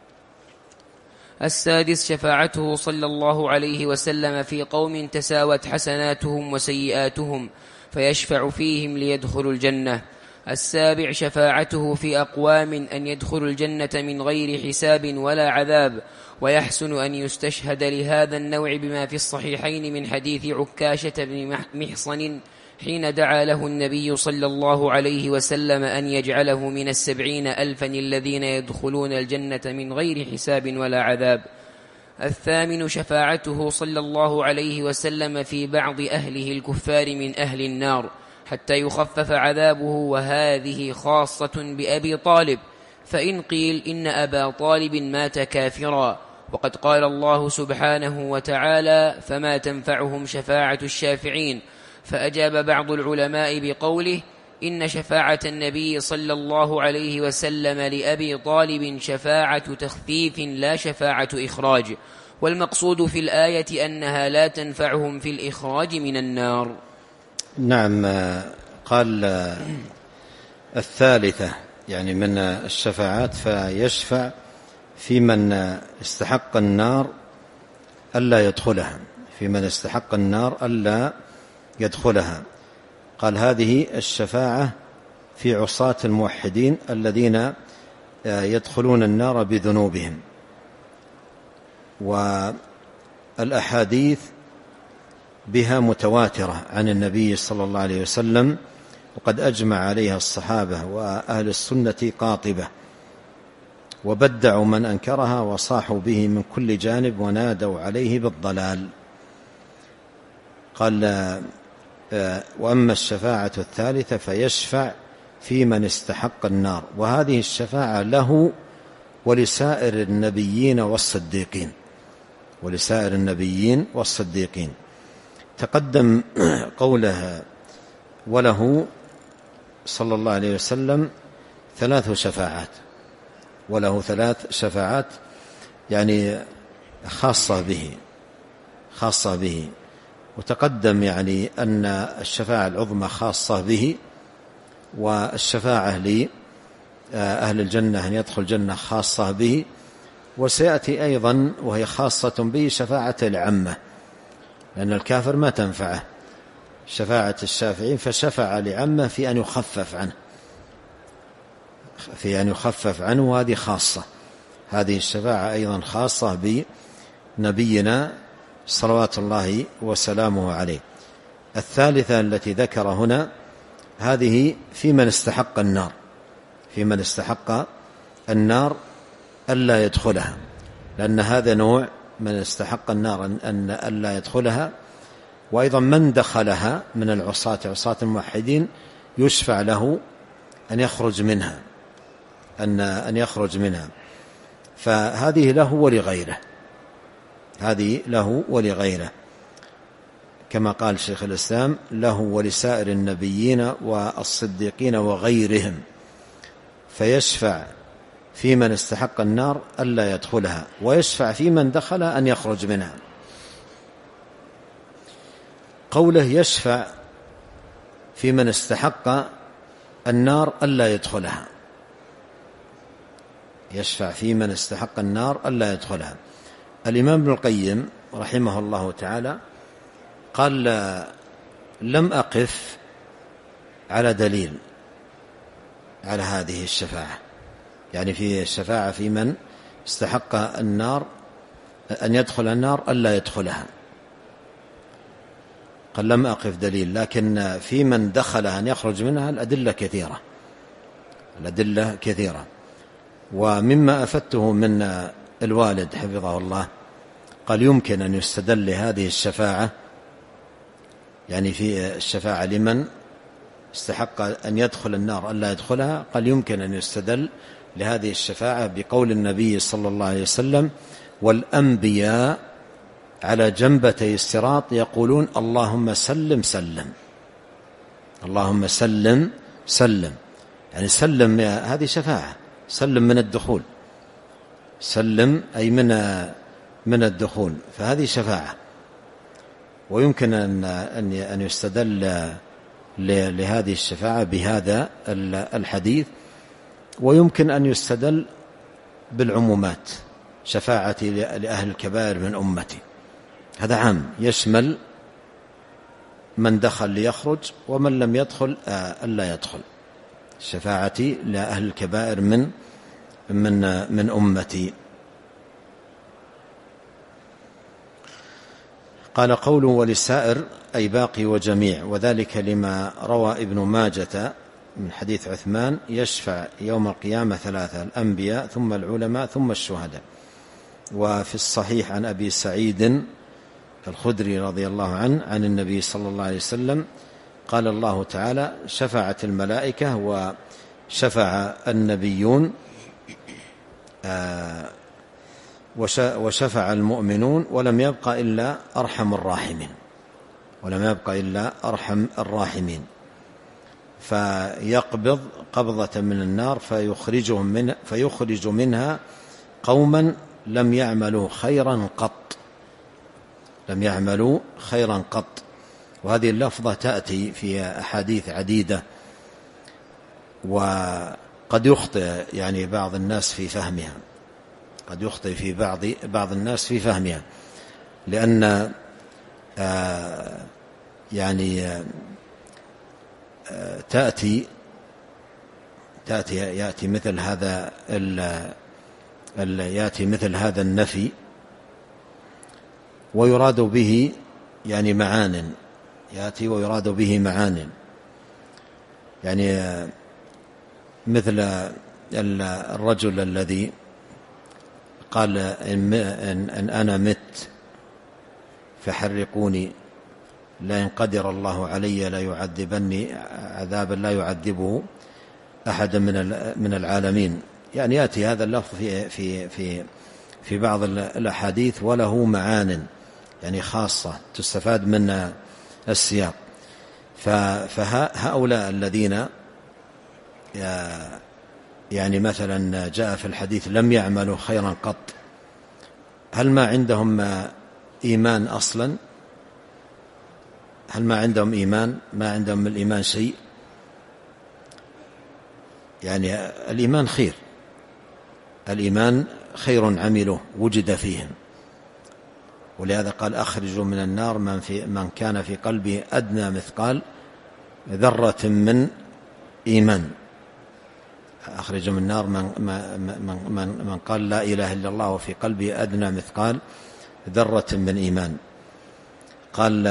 السادس شفاعته صلى الله عليه وسلم في قوم تساوت حسناتهم وسيئاتهم فيشفع فيهم ليدخلوا الجنة. السابع شفاعته في أقوام أن يدخلوا الجنة من غير حساب ولا عذاب، ويحسن أن يستشهد لهذا النوع بما في الصحيحين من حديث عكاشة بن محصن حين دعا له النبي صلى الله عليه وسلم أن يجعله من السبعين ألفا الذين يدخلون الجنة من غير حساب ولا عذاب. الثامن شفاعته صلى الله عليه وسلم في بعض أهله الكفار من أهل النار حتى يخفف عذابه، وهذه خاصة بأبي طالب، فإن قيل إن أبا طالب مات كافرا، وقد قال الله سبحانه وتعالى: فما تنفعهم شفاعة الشافعين. فأجاب بعض العلماء بقوله: إن شفاعة النبي صلى الله عليه وسلم لأبي طالب شفاعة تخفيف لا شفاعة إخراج، والمقصود في الآية أنها لا تنفعهم في الإخراج من النار. نعم. قال الثالثة يعني من الشفاعات: فيشفع في من استحق النار ألا يدخلها، في من استحق النار ألا يدخلها. قال هذه الشفاعة في عصاة الموحدين الذين يدخلون النار بذنوبهم. والأحاديث بها متواترة عن النبي صلى الله عليه وسلم، وقد أجمع عليها الصحابة وأهل السنة قاطبة، وبدعوا من أنكرها وصاحوا به من كل جانب ونادوا عليه بالضلال. قال: وأما الشفاعة الثالثة فيشفع في من استحق النار، وهذه الشفاعة له ولسائر النبيين والصديقين، ولسائر النبيين والصديقين. تقدم قوله: وله صلى الله عليه وسلم ثلاث شفاعات، وله ثلاث شفاعات يعني خاصة به خاصة به وتقدم يعني أن الشفاعة العظمى خاصة به، والشفاعة لأهل الجنة أن يدخل الجنة خاصة به، وسيأتي أيضا وهي خاصة به شفاعة العامة، لأن الكافر ما تنفعه شفاعة الشافعين، فشفع لعامة في أن يخفف عنه في أن يخفف عنه وهذه خاصة. هذه الشفاعة أيضا خاصة بنبينا صلوات الله وسلامه عليه. الثالثة التي ذكر هنا هذه في من استحق النار، في من استحق النار ألا يدخلها، لأن هذا نوع من استحق النار أن ألا يدخلها. وأيضا من دخلها من العصاة عصاة الموحدين يشفع له أن يخرج منها أن أن يخرج منها فهذه له ولغيره، هذه له ولغيره، كما قال شيخ الإسلام: له ولسائر النبيين والصديقين وغيرهم، فيشفع في من استحق النار ألا يدخلها، ويشفع في من دخلها أن يخرج منها. قوله يشفع في من استحق النار ألا يدخلها، يشفع في من استحق النار ألا يدخلها. الإمام ابن القيم رحمه الله تعالى قال: لم أقف على دليل على هذه الشفاعة، يعني في الشفاعة في من استحق النار أن يدخل النار ألا يدخلها، قال لم أقف دليل، لكن في من دخل أن يخرج منها الأدلة كثيرة، الأدلة كثيرة. ومما أفدته من الوالد حفظه الله قال يمكن أن يستدل لهذه الشفاعة، يعني في الشفاعة لمن استحق أن يدخل النار ألا يدخلها، قال يمكن أن يستدل لهذه الشفاعة بقول النبي صلى الله عليه وسلم: والأنبياء على جنبتي الصراط يقولون اللهم سلم سلم، اللهم سلم سلم، يعني سلم، هذه شفاعة، سلم من الدخول، سلم أي من من الدخول، فهذه شفاعة. ويمكن أن أن يستدل لهذه الشفاعة بهذا الحديث، ويمكن أن يستدل بالعمومات، شفاعتي لأهل الكبائر من أمتي، هذا عام يشمل من دخل ليخرج ومن لم يدخل ألا يدخل، شفاعتي لأهل الكبائر من من من أمتي. قال قوله ولسائر أي باقي وجميع، وذلك لما روى ابن ماجة من حديث عثمان: يشفع يوم القيامة ثلاثة: الأنبياء ثم العلماء ثم الشهداء. وفي الصحيح عن أبي سعيد الخدري رضي الله عنه عن النبي صلى الله عليه وسلم قال الله تعالى: شفعت الملائكة وشفع النبيون وشفع المؤمنون ولم يبق إلا أرحم الراحمين، ولم يبق إلا أرحم الراحمين، فيقبض قبضة من النار فيخرجهم من فيخرج منها قوما لم يعملوا خيرا قط، لم يعملوا خيرا قط. وهذه اللفظة تأتي في أحاديث عديدة، وقد يخطئ يعني بعض الناس في فهمها، قد يخطئ في بعض بعض الناس في فهمها، لأن آه يعني آه تأتي تأتي يأتي مثل هذا ال يأتي مثل هذا النفي ويراد به يعني معان، يأتي ويراد به معان، يعني مثل الرجل الذي قال إن, إن أنا مت فحرقوني لئن قدر الله علي لا يعذبني عذابا لا يعذبه أحد من من العالمين. يعني يأتي هذا اللفظ في في في في بعض الأحاديث وله معان يعني خاصة تستفاد من السياق. فهؤلاء الذين يعني مثلا جاء في الحديث لم يعملوا خيرا قط، هل ما عندهم إيمان أصلا؟ هل ما عندهم إيمان؟ ما عندهم من الإيمان شيء؟ يعني الإيمان خير، الإيمان خير عمله وجد فيهم، ولهذا قال أخرجوا من النار من, في من كان في قلبه أدنى مثقال ذرة من إيمان. أخرج من النار من, من, من, من قال لا إله إلا الله وفي قلبه أدنى مثقال ذرة من إيمان. قال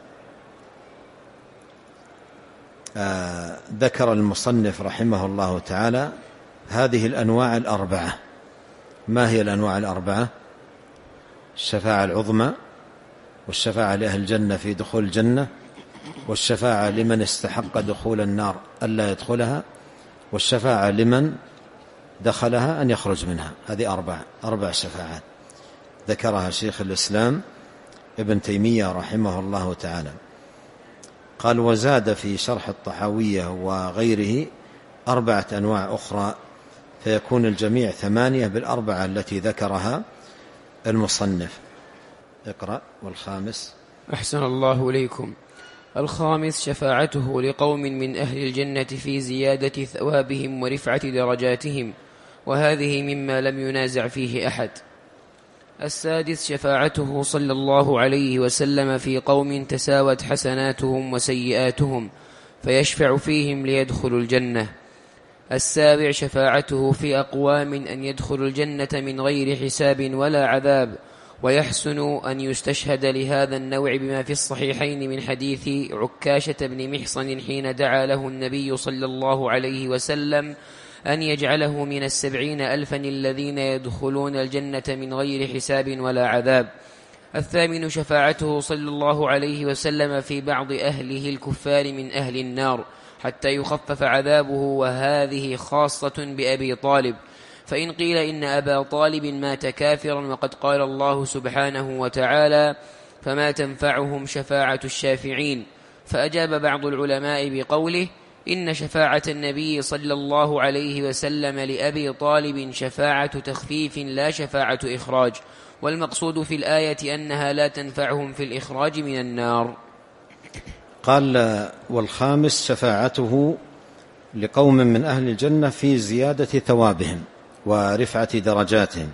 آه ذكر المصنف رحمه الله تعالى هذه الأنواع الأربعة. ما هي الأنواع الأربعة؟ الشفاعة العظمى، والشفاعة لأهل الجنة في دخول الجنة، والشفاعة لمن استحق دخول النار ألا يدخلها، والشفاعة لمن دخلها أن يخرج منها. هذه أربع أربع شفاعات ذكرها شيخ الإسلام ابن تيمية رحمه الله تعالى. قال وزاد في شرح الطحاوية وغيره أربعة أنواع أخرى، فيكون الجميع ثمانية بالأربعة التي ذكرها المصنف. اقرأ. والخامس. أحسن الله إليكم. الخامس شفاعته لقوم من أهل الجنة في زيادة ثوابهم ورفعة درجاتهم، وهذه مما لم ينازع فيه أحد. السادس شفاعته صلى الله عليه وسلم في قوم تساوت حسناتهم وسيئاتهم فيشفع فيهم ليدخلوا الجنة. السابع شفاعته في أقوام أن يدخلوا الجنة من غير حساب ولا عذاب، ويحسن أن يستشهد لهذا النوع بما في الصحيحين من حديث عكاشة بن محصن حين دعا له النبي صلى الله عليه وسلم أن يجعله من السبعين ألفا الذين يدخلون الجنة من غير حساب ولا عذاب. الثامن شفاعته صلى الله عليه وسلم في بعض أهله الكفار من أهل النار حتى يخفف عذابه، وهذه خاصة بأبي طالب. فإن قيل إن أبا طالب مات كافرا وقد قال الله سبحانه وتعالى فما تنفعهم شفاعة الشافعين، فأجاب بعض العلماء بقوله إن شفاعة النبي صلى الله عليه وسلم لأبي طالب شفاعة تخفيف لا شفاعة إخراج، والمقصود في الآية أنها لا تنفعهم في الإخراج من النار. قال والخامس شفاعته لقوم من أهل الجنة في زيادة ثوابهم ورفعة درجاتهم،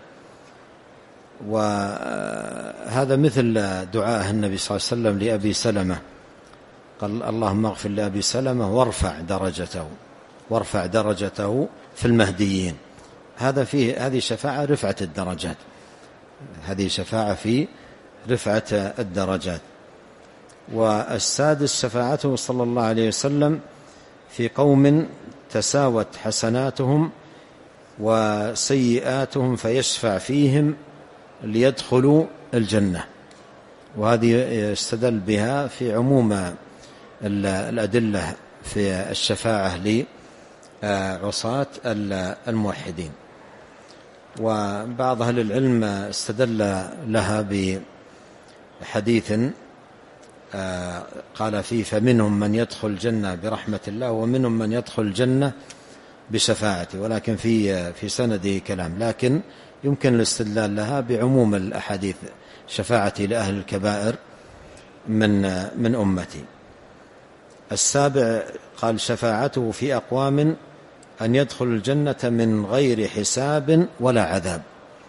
وهذا مثل دعاء النبي صلى الله عليه وسلم لأبي سلمة، قال اللهم اغفر لأبي سلمة وارفع درجته وارفع درجته في المهديين. هذا فيه هذه شفاعة رفعة الدرجات، هذه شفاعة في رفعة الدرجات. والسادس شفاعته صلى الله عليه وسلم في قوم تساوت حسناتهم وسيئاتهم فيشفع فيهم ليدخلوا الجنة، وهذه يستدل بها في عموم الأدلة في الشفاعة لعصاة الموحدين. وبعض أهل العلم استدل لها بحديث قال فيه فمنهم من يدخل الجنة برحمة الله ومنهم من يدخل الجنة بشفاعته، ولكن في في سنده كلام، لكن يمكن الاستدلال لها بعموم الأحاديث شفاعة لأهل الكبائر من من أمتي. السابع قال شفاعته في أقوام أن يدخل الجنة من غير حساب ولا عذاب.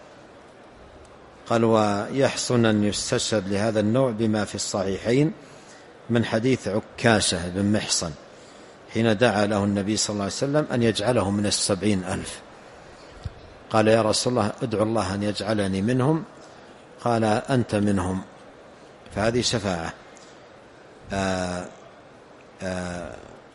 قال ويحسن أن يستشهد لهذا النوع بما في الصحيحين من حديث عكاشة بن محصن حين دعا له النبي صلى الله عليه وسلم أن يجعله من السبعين ألف، قال يا رسول الله ادعو الله أن يجعلني منهم، قال أنت منهم. فهذه شفاعة. آآ آآ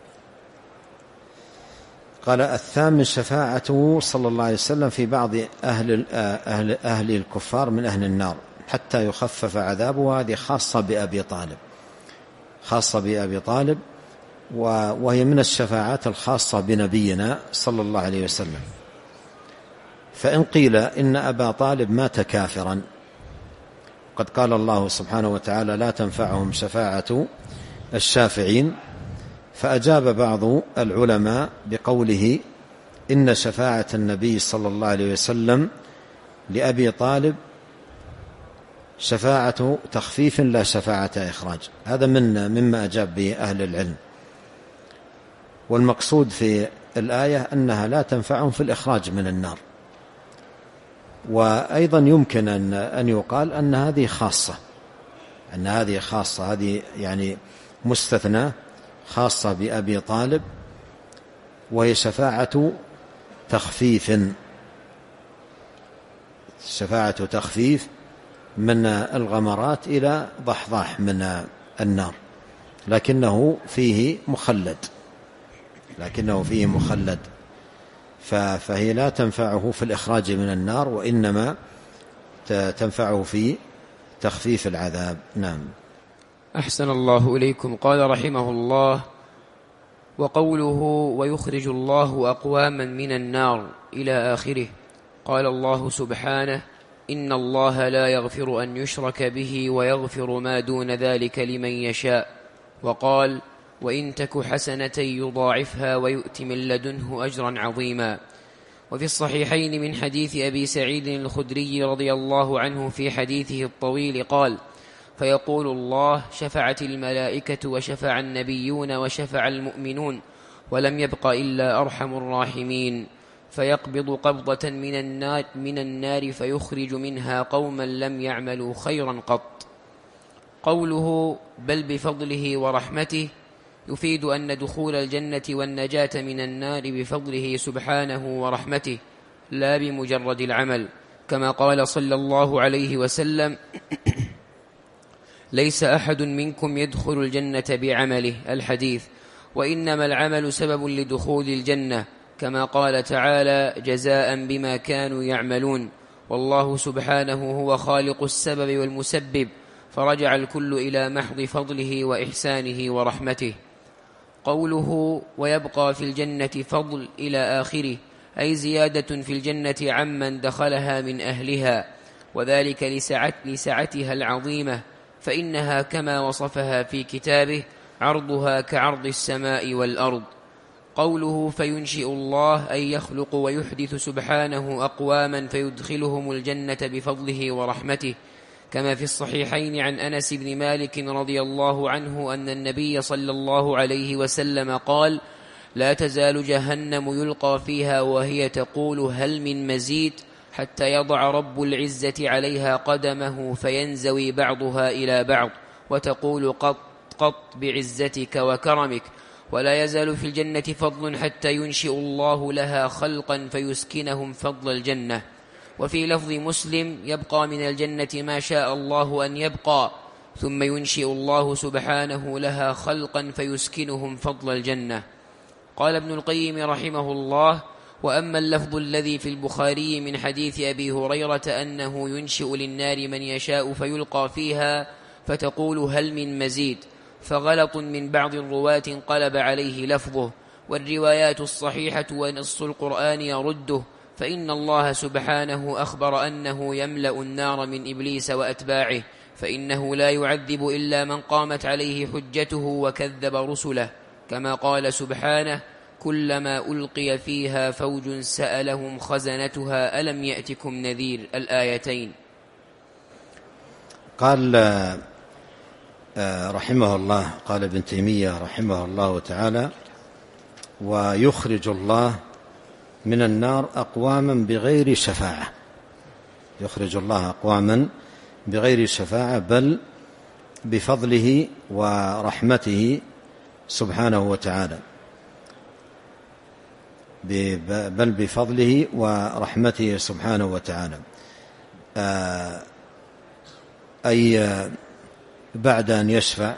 قال الثامن شفاعته صلى الله عليه وسلم في بعض أهل, أهل, أهل الكفار من أهل النار حتى يخفف عذابه، وهذه خاصة بأبي طالب، خاصة بأبي طالب، وهي من الشفاعات الخاصة بنبينا صلى الله عليه وسلم. فإن قيل إن أبا طالب مات كافرا قد قال الله سبحانه وتعالى لا تنفعهم شفاعة الشافعين، فأجاب بعض العلماء بقوله إن شفاعة النبي صلى الله عليه وسلم لأبي طالب شفاعة تخفيف لا شفاعة إخراج. هذا من مما أجاب به أهل العلم، والمقصود في الآية أنها لا تنفعهم في الإخراج من النار. وأيضا يمكن أن أن يقال أن هذه خاصة، أن هذه خاصة، هذه يعني مستثنى خاصة بأبي طالب، وهي شفاعة تخفيف، شفاعة تخفيف من الغمرات إلى ضحضاح من النار، لكنه فيه مخلد، لكنه فيه مخلد فهي لا تنفعه في الإخراج من النار، وإنما تنفعه في تخفيف العذاب. نعم. أحسن الله إليكم. قال رحمه الله وقوله ويخرج الله أقواما من النار إلى آخره. قال الله سبحانه إن الله لا يغفر أن يشرك به ويغفر ما دون ذلك لمن يشاء. وقال وإن تك حسنة يضاعفها ويؤت من لدنه أجرا عظيما. وفي الصحيحين من حديث أبي سعيد الخدري رضي الله عنه في حديثه الطويل قال فيقول الله شفعت الملائكة وشفع النبيون وشفع المؤمنون ولم يبق إلا أرحم الراحمين، فيقبض قبضة من النار, من النار فيخرج منها قوما لم يعملوا خيرا قط. قوله بل بفضله ورحمته يفيد أن دخول الجنة والنجاة من النار بفضله سبحانه ورحمته لا بمجرد العمل، كما قال صلى الله عليه وسلم: ليس أحد منكم يدخل الجنة بعمله، الحديث. وإنما العمل سبب لدخول الجنة، كما قال تعالى: جزاء بما كانوا يعملون. والله سبحانه هو خالق السبب والمسبب، فرجع الكل إلى محض فضله وإحسانه ورحمته. قوله ويبقى في الجنة فضل إلى آخره، أي زيادة في الجنة عمن دخلها من أهلها، وذلك لسعت لسعتها العظيمة، فإنها كما وصفها في كتابه عرضها كعرض السماء والأرض. قوله فينشئ الله، أي يخلق ويحدث سبحانه أقواما فيدخلهم الجنة بفضله ورحمته، كما في الصحيحين عن أنس بن مالك رضي الله عنه أن النبي صلى الله عليه وسلم قال: لا تزال جهنم يلقى فيها وهي تقول هل من مزيد، حتى يضع رب العزة عليها قدمه فينزوي بعضها إلى بعض، وتقول قط قط بعزتك وكرمك. ولا يزال في الجنة فضل حتى ينشئ الله لها خلقا فيسكنهم فضل الجنة. وفي لفظ مسلم: يبقى من الجنة ما شاء الله أن يبقى، ثم ينشئ الله سبحانه لها خلقا فيسكنهم فضل الجنة. قال ابن القيم رحمه الله: وأما اللفظ الذي في البخاري من حديث أبي هريرة أنه ينشئ للنار من يشاء فيلقى فيها فتقول هل من مزيد، فغلط من بعض الرواة انقلب عليه لفظه، والروايات الصحيحة ونص القرآن يرده، فإن الله سبحانه أخبر أنه يملأ النار من إبليس وأتباعه، فإنه لا يعذب إلا من قامت عليه حجته وكذب رسله، كما قال سبحانه: كلما ألقي فيها فوج سألهم خزنتها ألم يأتكم نذير، الآيتين. قال رحمه الله، قال ابن تيمية رحمه الله تعالى: ويخرج الله من النار أقواما بغير شفاعة. يخرج الله أقواما بغير شفاعة، بل بفضله ورحمته سبحانه وتعالى، بل بفضله ورحمته سبحانه وتعالى، أي بعد أن يشفع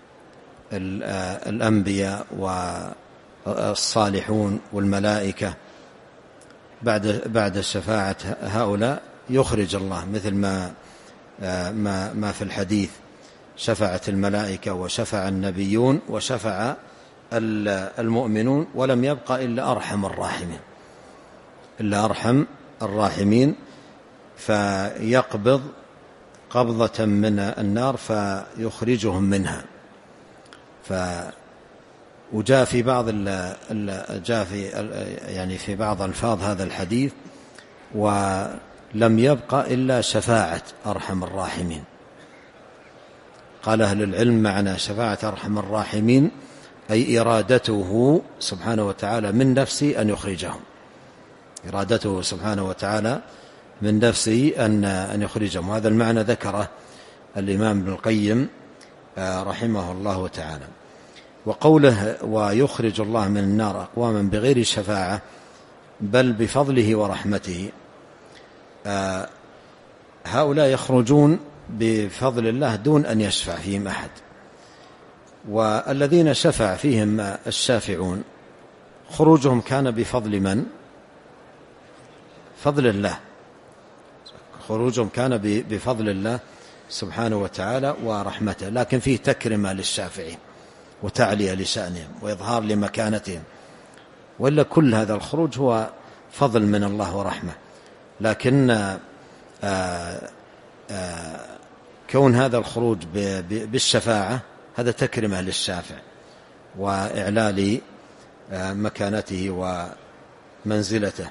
الأنبياء والصالحون والملائكة، بعد بعد شفاعة هؤلاء يخرج الله، مثل ما ما ما في الحديث: شفعت الملائكة وشفع النبيون وشفع المؤمنون ولم يبق إلا أرحم الراحمين إلا أرحم الراحمين فيقبض قبضة من النار فيخرجهم منها. وجاء في بعض جاء في يعني في بعض ألفاظ هذا الحديث: ولم يبق إلا شفاعة أرحم الراحمين. قال أهل العلم: معنى شفاعة أرحم الراحمين أي إرادته سبحانه وتعالى من نفسه أن يخرجهم، إرادته سبحانه وتعالى من نفسه أن أن يخرجهم. هذا المعنى ذكره الإمام ابن القيم رحمه الله تعالى. وقوله ويخرج الله من النار أقواما بغير شفاعة بل بفضله ورحمته، هؤلاء يخرجون بفضل الله دون أن يشفع فيهم أحد. والذين شفع فيهم الشافعون خروجهم كان بفضل من؟ فضل الله. خروجهم كان بفضل الله سبحانه وتعالى ورحمته، لكن فيه تكرمة للشافعين وتعلية لشأنهم وإظهار لمكانتهم، وإلا كل هذا الخروج هو فضل من الله ورحمة. لكن آآ آآ كون هذا الخروج بالشفاعة هذا تكرمة للشافع وإعلال مكانته ومنزلته،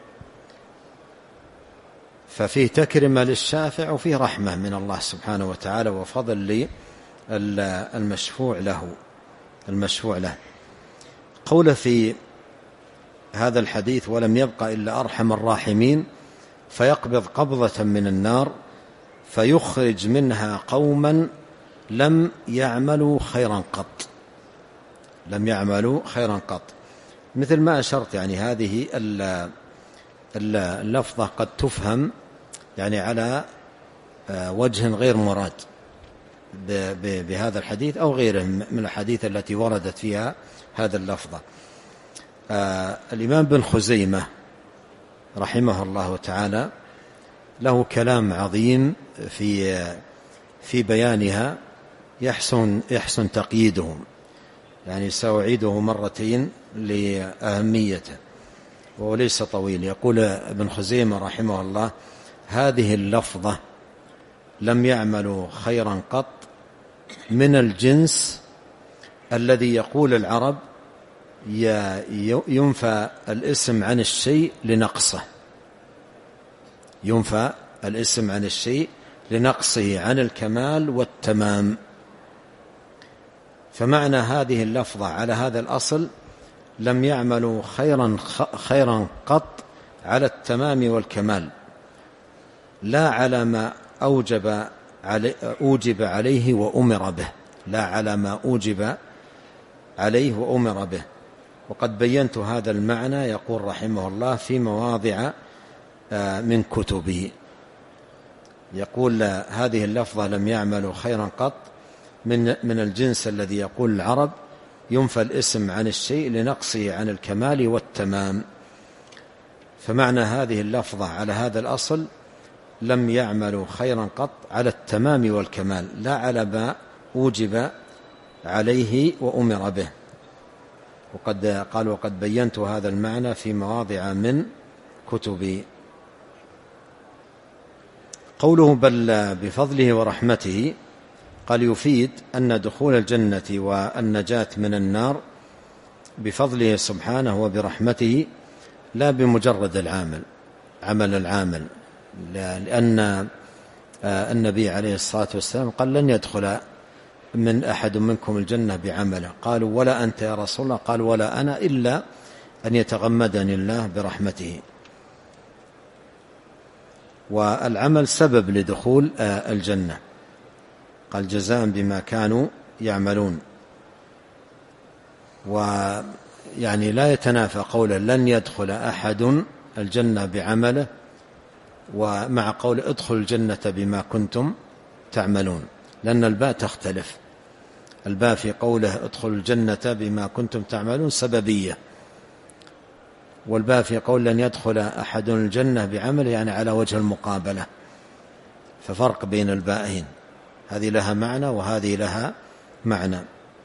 ففيه تكرمة للشافع وفيه رحمة من الله سبحانه وتعالى وفضل للمشفوع له المشفوع له. قوله في هذا الحديث: ولم يبقى إلا أرحم الراحمين، فيقبض قبضة من النار فيخرج منها قوما لم يعملوا خيرا قط لم يعملوا خيرا قط مثل ما أشرت. يعني هذه اللفظة قد تفهم يعني على وجه غير مراد بهذا الحديث أو غيره من الحديث التي وردت فيها هذا اللفظة. الإمام بن خزيمة رحمه الله تعالى له كلام عظيم في في بيانها يحسن يحسن تقييده، يعني سأعيده مرتين لأهميته وهو ليس طويل. يقول ابن خزيمة رحمه الله: هذه اللفظة لم يعملوا خيرا قط من الجنس الذي يقول العرب ينفى الاسم عن الشيء لنقصه، ينفى الاسم عن الشيء لنقصه عن الكمال والتمام. فمعنى هذه اللفظة على هذا الأصل لم يعملوا خيرا خيرا قط على التمام والكمال، لا على ما أوجب عليه, أوجب عليه وأمر به، لا على ما أوجب عليه وأمر به. وقد بينت هذا المعنى، يقول رحمه الله، في مواضع من كتبه. يقول: هذه اللفظة لم يعملوا خيرا قط من من الجنس الذي يقول العرب ينفى الاسم عن الشيء لنقصه عن الكمال والتمام. فمعنى هذه اللفظة على هذا الأصل لم يعملوا خيرا قط على التمام والكمال، لا على ما أوجب عليه وأمر به. وقد قال: وقد بينت هذا المعنى في مواضع من كتبي. قوله: بل بفضله ورحمته، قال يفيد أن دخول الجنة والنجاة من النار بفضله سبحانه وبرحمته، لا بمجرد العامل عمل العامل، لأن النبي عليه الصلاة والسلام قال: لن يدخل من أحد منكم الجنة بعمله. قالوا: ولا أنت يا رسول الله؟ قال: ولا أنا، إلا أن يتغمدني الله برحمته. والعمل سبب لدخول الجنة، قال: جزاء بما كانوا يعملون. ويعني لا يتنافى قوله لن يدخل أحد الجنة بعمله ومع قول ادخل الجنة بما كنتم تعملون، لأن الباء تختلف. الباء في قوله ادخل الجنة بما كنتم تعملون سببية، والباء في قول لن يدخل أحد الجنة بعمل يعني على وجه المقابلة، ففرق بين البائين، هذه لها معنى وهذه لها معنى.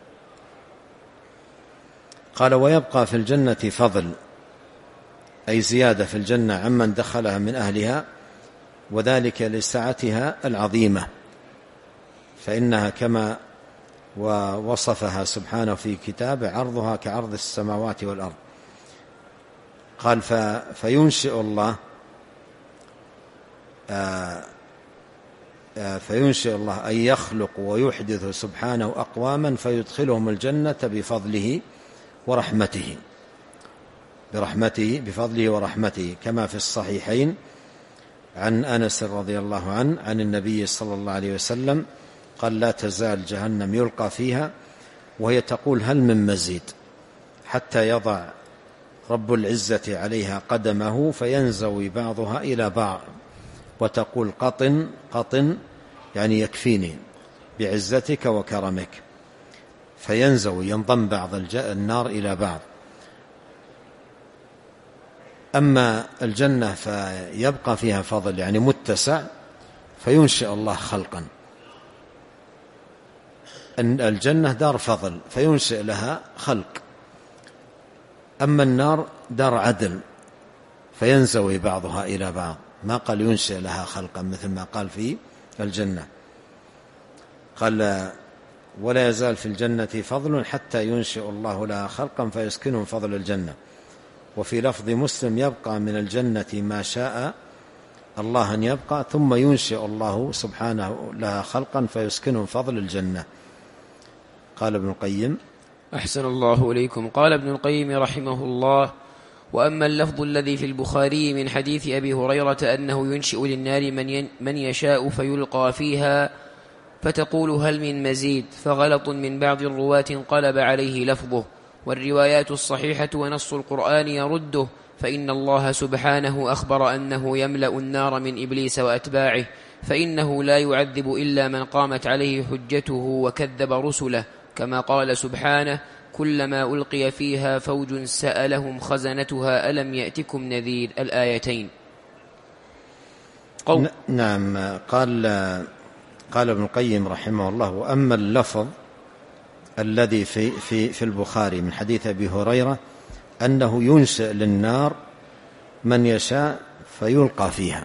قال: ويبقى في الجنة فضل، أي زيادة في الجنة عمن دخلها من أهلها، وذلك لسعتها العظيمة، فإنها كما ووصفها سبحانه في كتابه عرضها كعرض السماوات والأرض. قال: فينشئ الله آه فينشئ الله أن يخلق ويحدث سبحانه أقواما فيدخلهم الجنة بفضله ورحمته برحمته بفضله ورحمته، كما في الصحيحين عن أنس رضي الله عنه عن النبي صلى الله عليه وسلم قال: لا تزال جهنم يلقى فيها وهي تقول هل من مزيد، حتى يضع رب العزة عليها قدمه فينزوي بعضها إلى بعض وتقول قطن قطن، يعني يكفيني بعزتك وكرمك، فينزوي ينضم بعض النار إلى بعض. أما الجنة فيبقى فيها فضل يعني متسع، فينشئ الله خلقا. الجنة دار فضل فينشئ لها خلق، أما النار دار عدل فينزوي بعضها إلى بعض، ما قال ينشئ لها خلقا مثل ما قال في الجنة. قال: ولا يزال في الجنة فضل حتى ينشئ الله لها خلقا فيسكنهم فضل الجنة. وفي لفظ مسلم: يبقى من الجنة ما شاء الله أن يبقى ثم ينشئ الله سبحانه لها خلقا فيسكنهم فضل الجنة. قال ابن القيم: أحسن الله إليكم. قال ابن القيم رحمه الله: وأما اللفظ الذي في البخاري من حديث أبي هريرة أنه ينشئ للنار من, من يشاء فيلقى فيها فتقول هل من مزيد، فغلط من بعض الرواة انقلب عليه لفظه، والروايات الصحيحة ونص القرآن يرده، فإن الله سبحانه أخبر أنه يملأ النار من إبليس وأتباعه، فإنه لا يعذب إلا من قامت عليه حجته وكذب رسله، كما قال سبحانه: كلما ألقي فيها فوج سألهم خزنتها ألم يأتكم نذير، الآيتين. قول نعم. قال قال ابن القيم رحمه الله: وأما اللفظ الذي في في في البخاري من حديث أبي هريرة أنه ينشئ للنار من يشاء فيلقى فيها.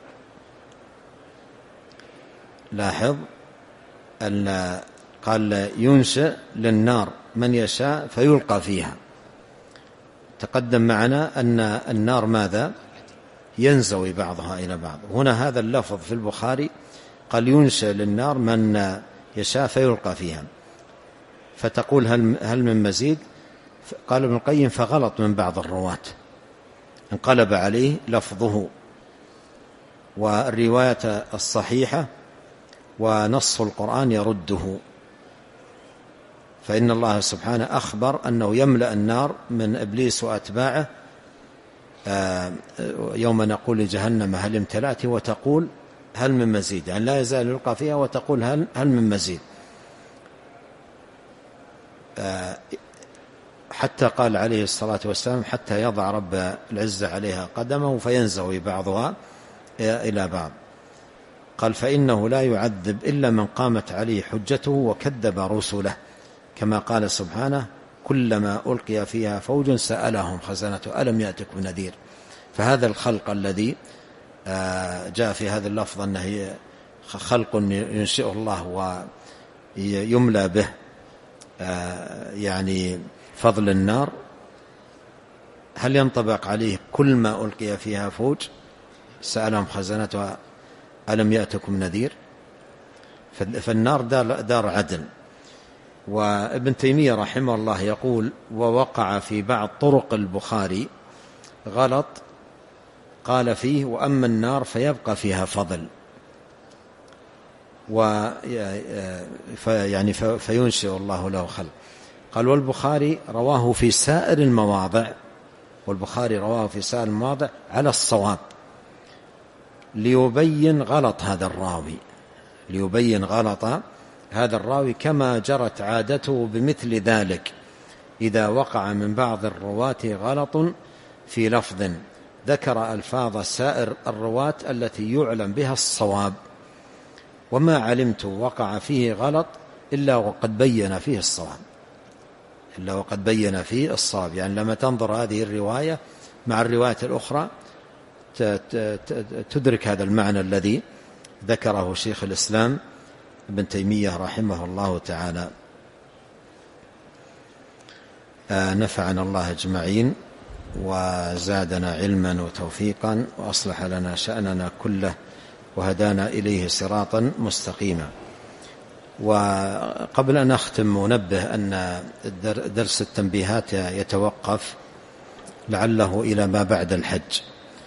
لاحظ أن قال ينشئ للنار من يشاء فيلقى فيها. تقدم معنا أن النار ماذا؟ ينزوي بعضها إلى بعض. هنا هذا اللفظ في البخاري قال ينشئ للنار من يشاء فيلقى فيها، فتقول هل, هل من مزيد؟ قال ابن القيم: فغلط من بعض الرواة، انقلب عليه لفظه، والرواية الصحيحة ونص القرآن يرده. فإن الله سبحانه أخبر أنه يملأ النار من إبليس وأتباعه يوم نقول لجهنم هل امتلأت وتقول هل من مزيد، يعني لا يزال يلقى فيها وتقول هل, هل من مزيد، حتى قال عليه الصلاة والسلام: حتى يضع رب العزة عليها قدمه فينزوي بعضها إلى بعض. قال: فإنه لا يعذب إلا من قامت عليه حجته وكذب رسله، كما قال سبحانه: كلما ألقي فيها فوج سألهم خزنته ألم يأتكم نذير. فهذا الخلق الذي جاء في هذا اللفظ أنه خلق ينشئه الله ويملى به يعني فضل النار، هل ينطبق عليه كل ما ألقي فيها فوج سألهم خزنتها ألم يأتكم نذير؟ فالنار دار, دار عدن. وابن تيمية رحمه الله يقول: ووقع في بعض طرق البخاري غلط، قال فيه: وأما النار فيبقى فيها فضل، يعني فينشئ الله له خلق. قال: والبخاري رواه في سائر المواضع والبخاري رواه في سائر المواضع على الصواب، ليبين غلط هذا الراوي ليبين غلط هذا الراوي كما جرت عادته بمثل ذلك إذا وقع من بعض الرواة غلط في لفظ ذكر ألفاظ سائر الرواة التي يعلم بها الصواب، وما علمت وقع فيه غلط إلا وقد بين فيه الصواب إلا وقد بين فيه الصواب يعني لما تنظر هذه الرواية مع الرواية الأخرى تدرك هذا المعنى الذي ذكره شيخ الإسلام ابن تيمية رحمه الله تعالى. نفعنا الله أجمعين وزادنا علما وتوفيقا وأصلح لنا شأننا كله وهدانا إليه صراطا مستقيما. وقبل أن أختم منبه أن درس التنبيهات يتوقف لعله إلى ما بعد الحج،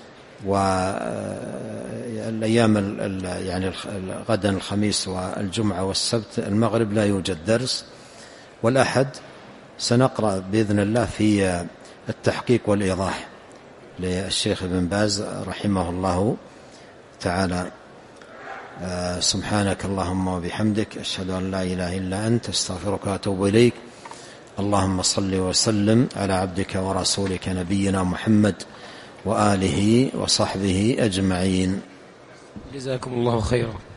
والأيام يعني غدا الخميس والجمعة والسبت المغرب لا يوجد درس، والأحد سنقرأ بإذن الله في التحقيق والإيضاح للشيخ ابن باز رحمه الله تعالى. سبحانك اللهم وبحمدك أشهد أن لا إله إلا أنت استغفرك وأتوب إليك. اللهم صل وسلم على عبدك ورسولك نبينا محمد وآله وصحبه أجمعين. جزاكم الله خيرا.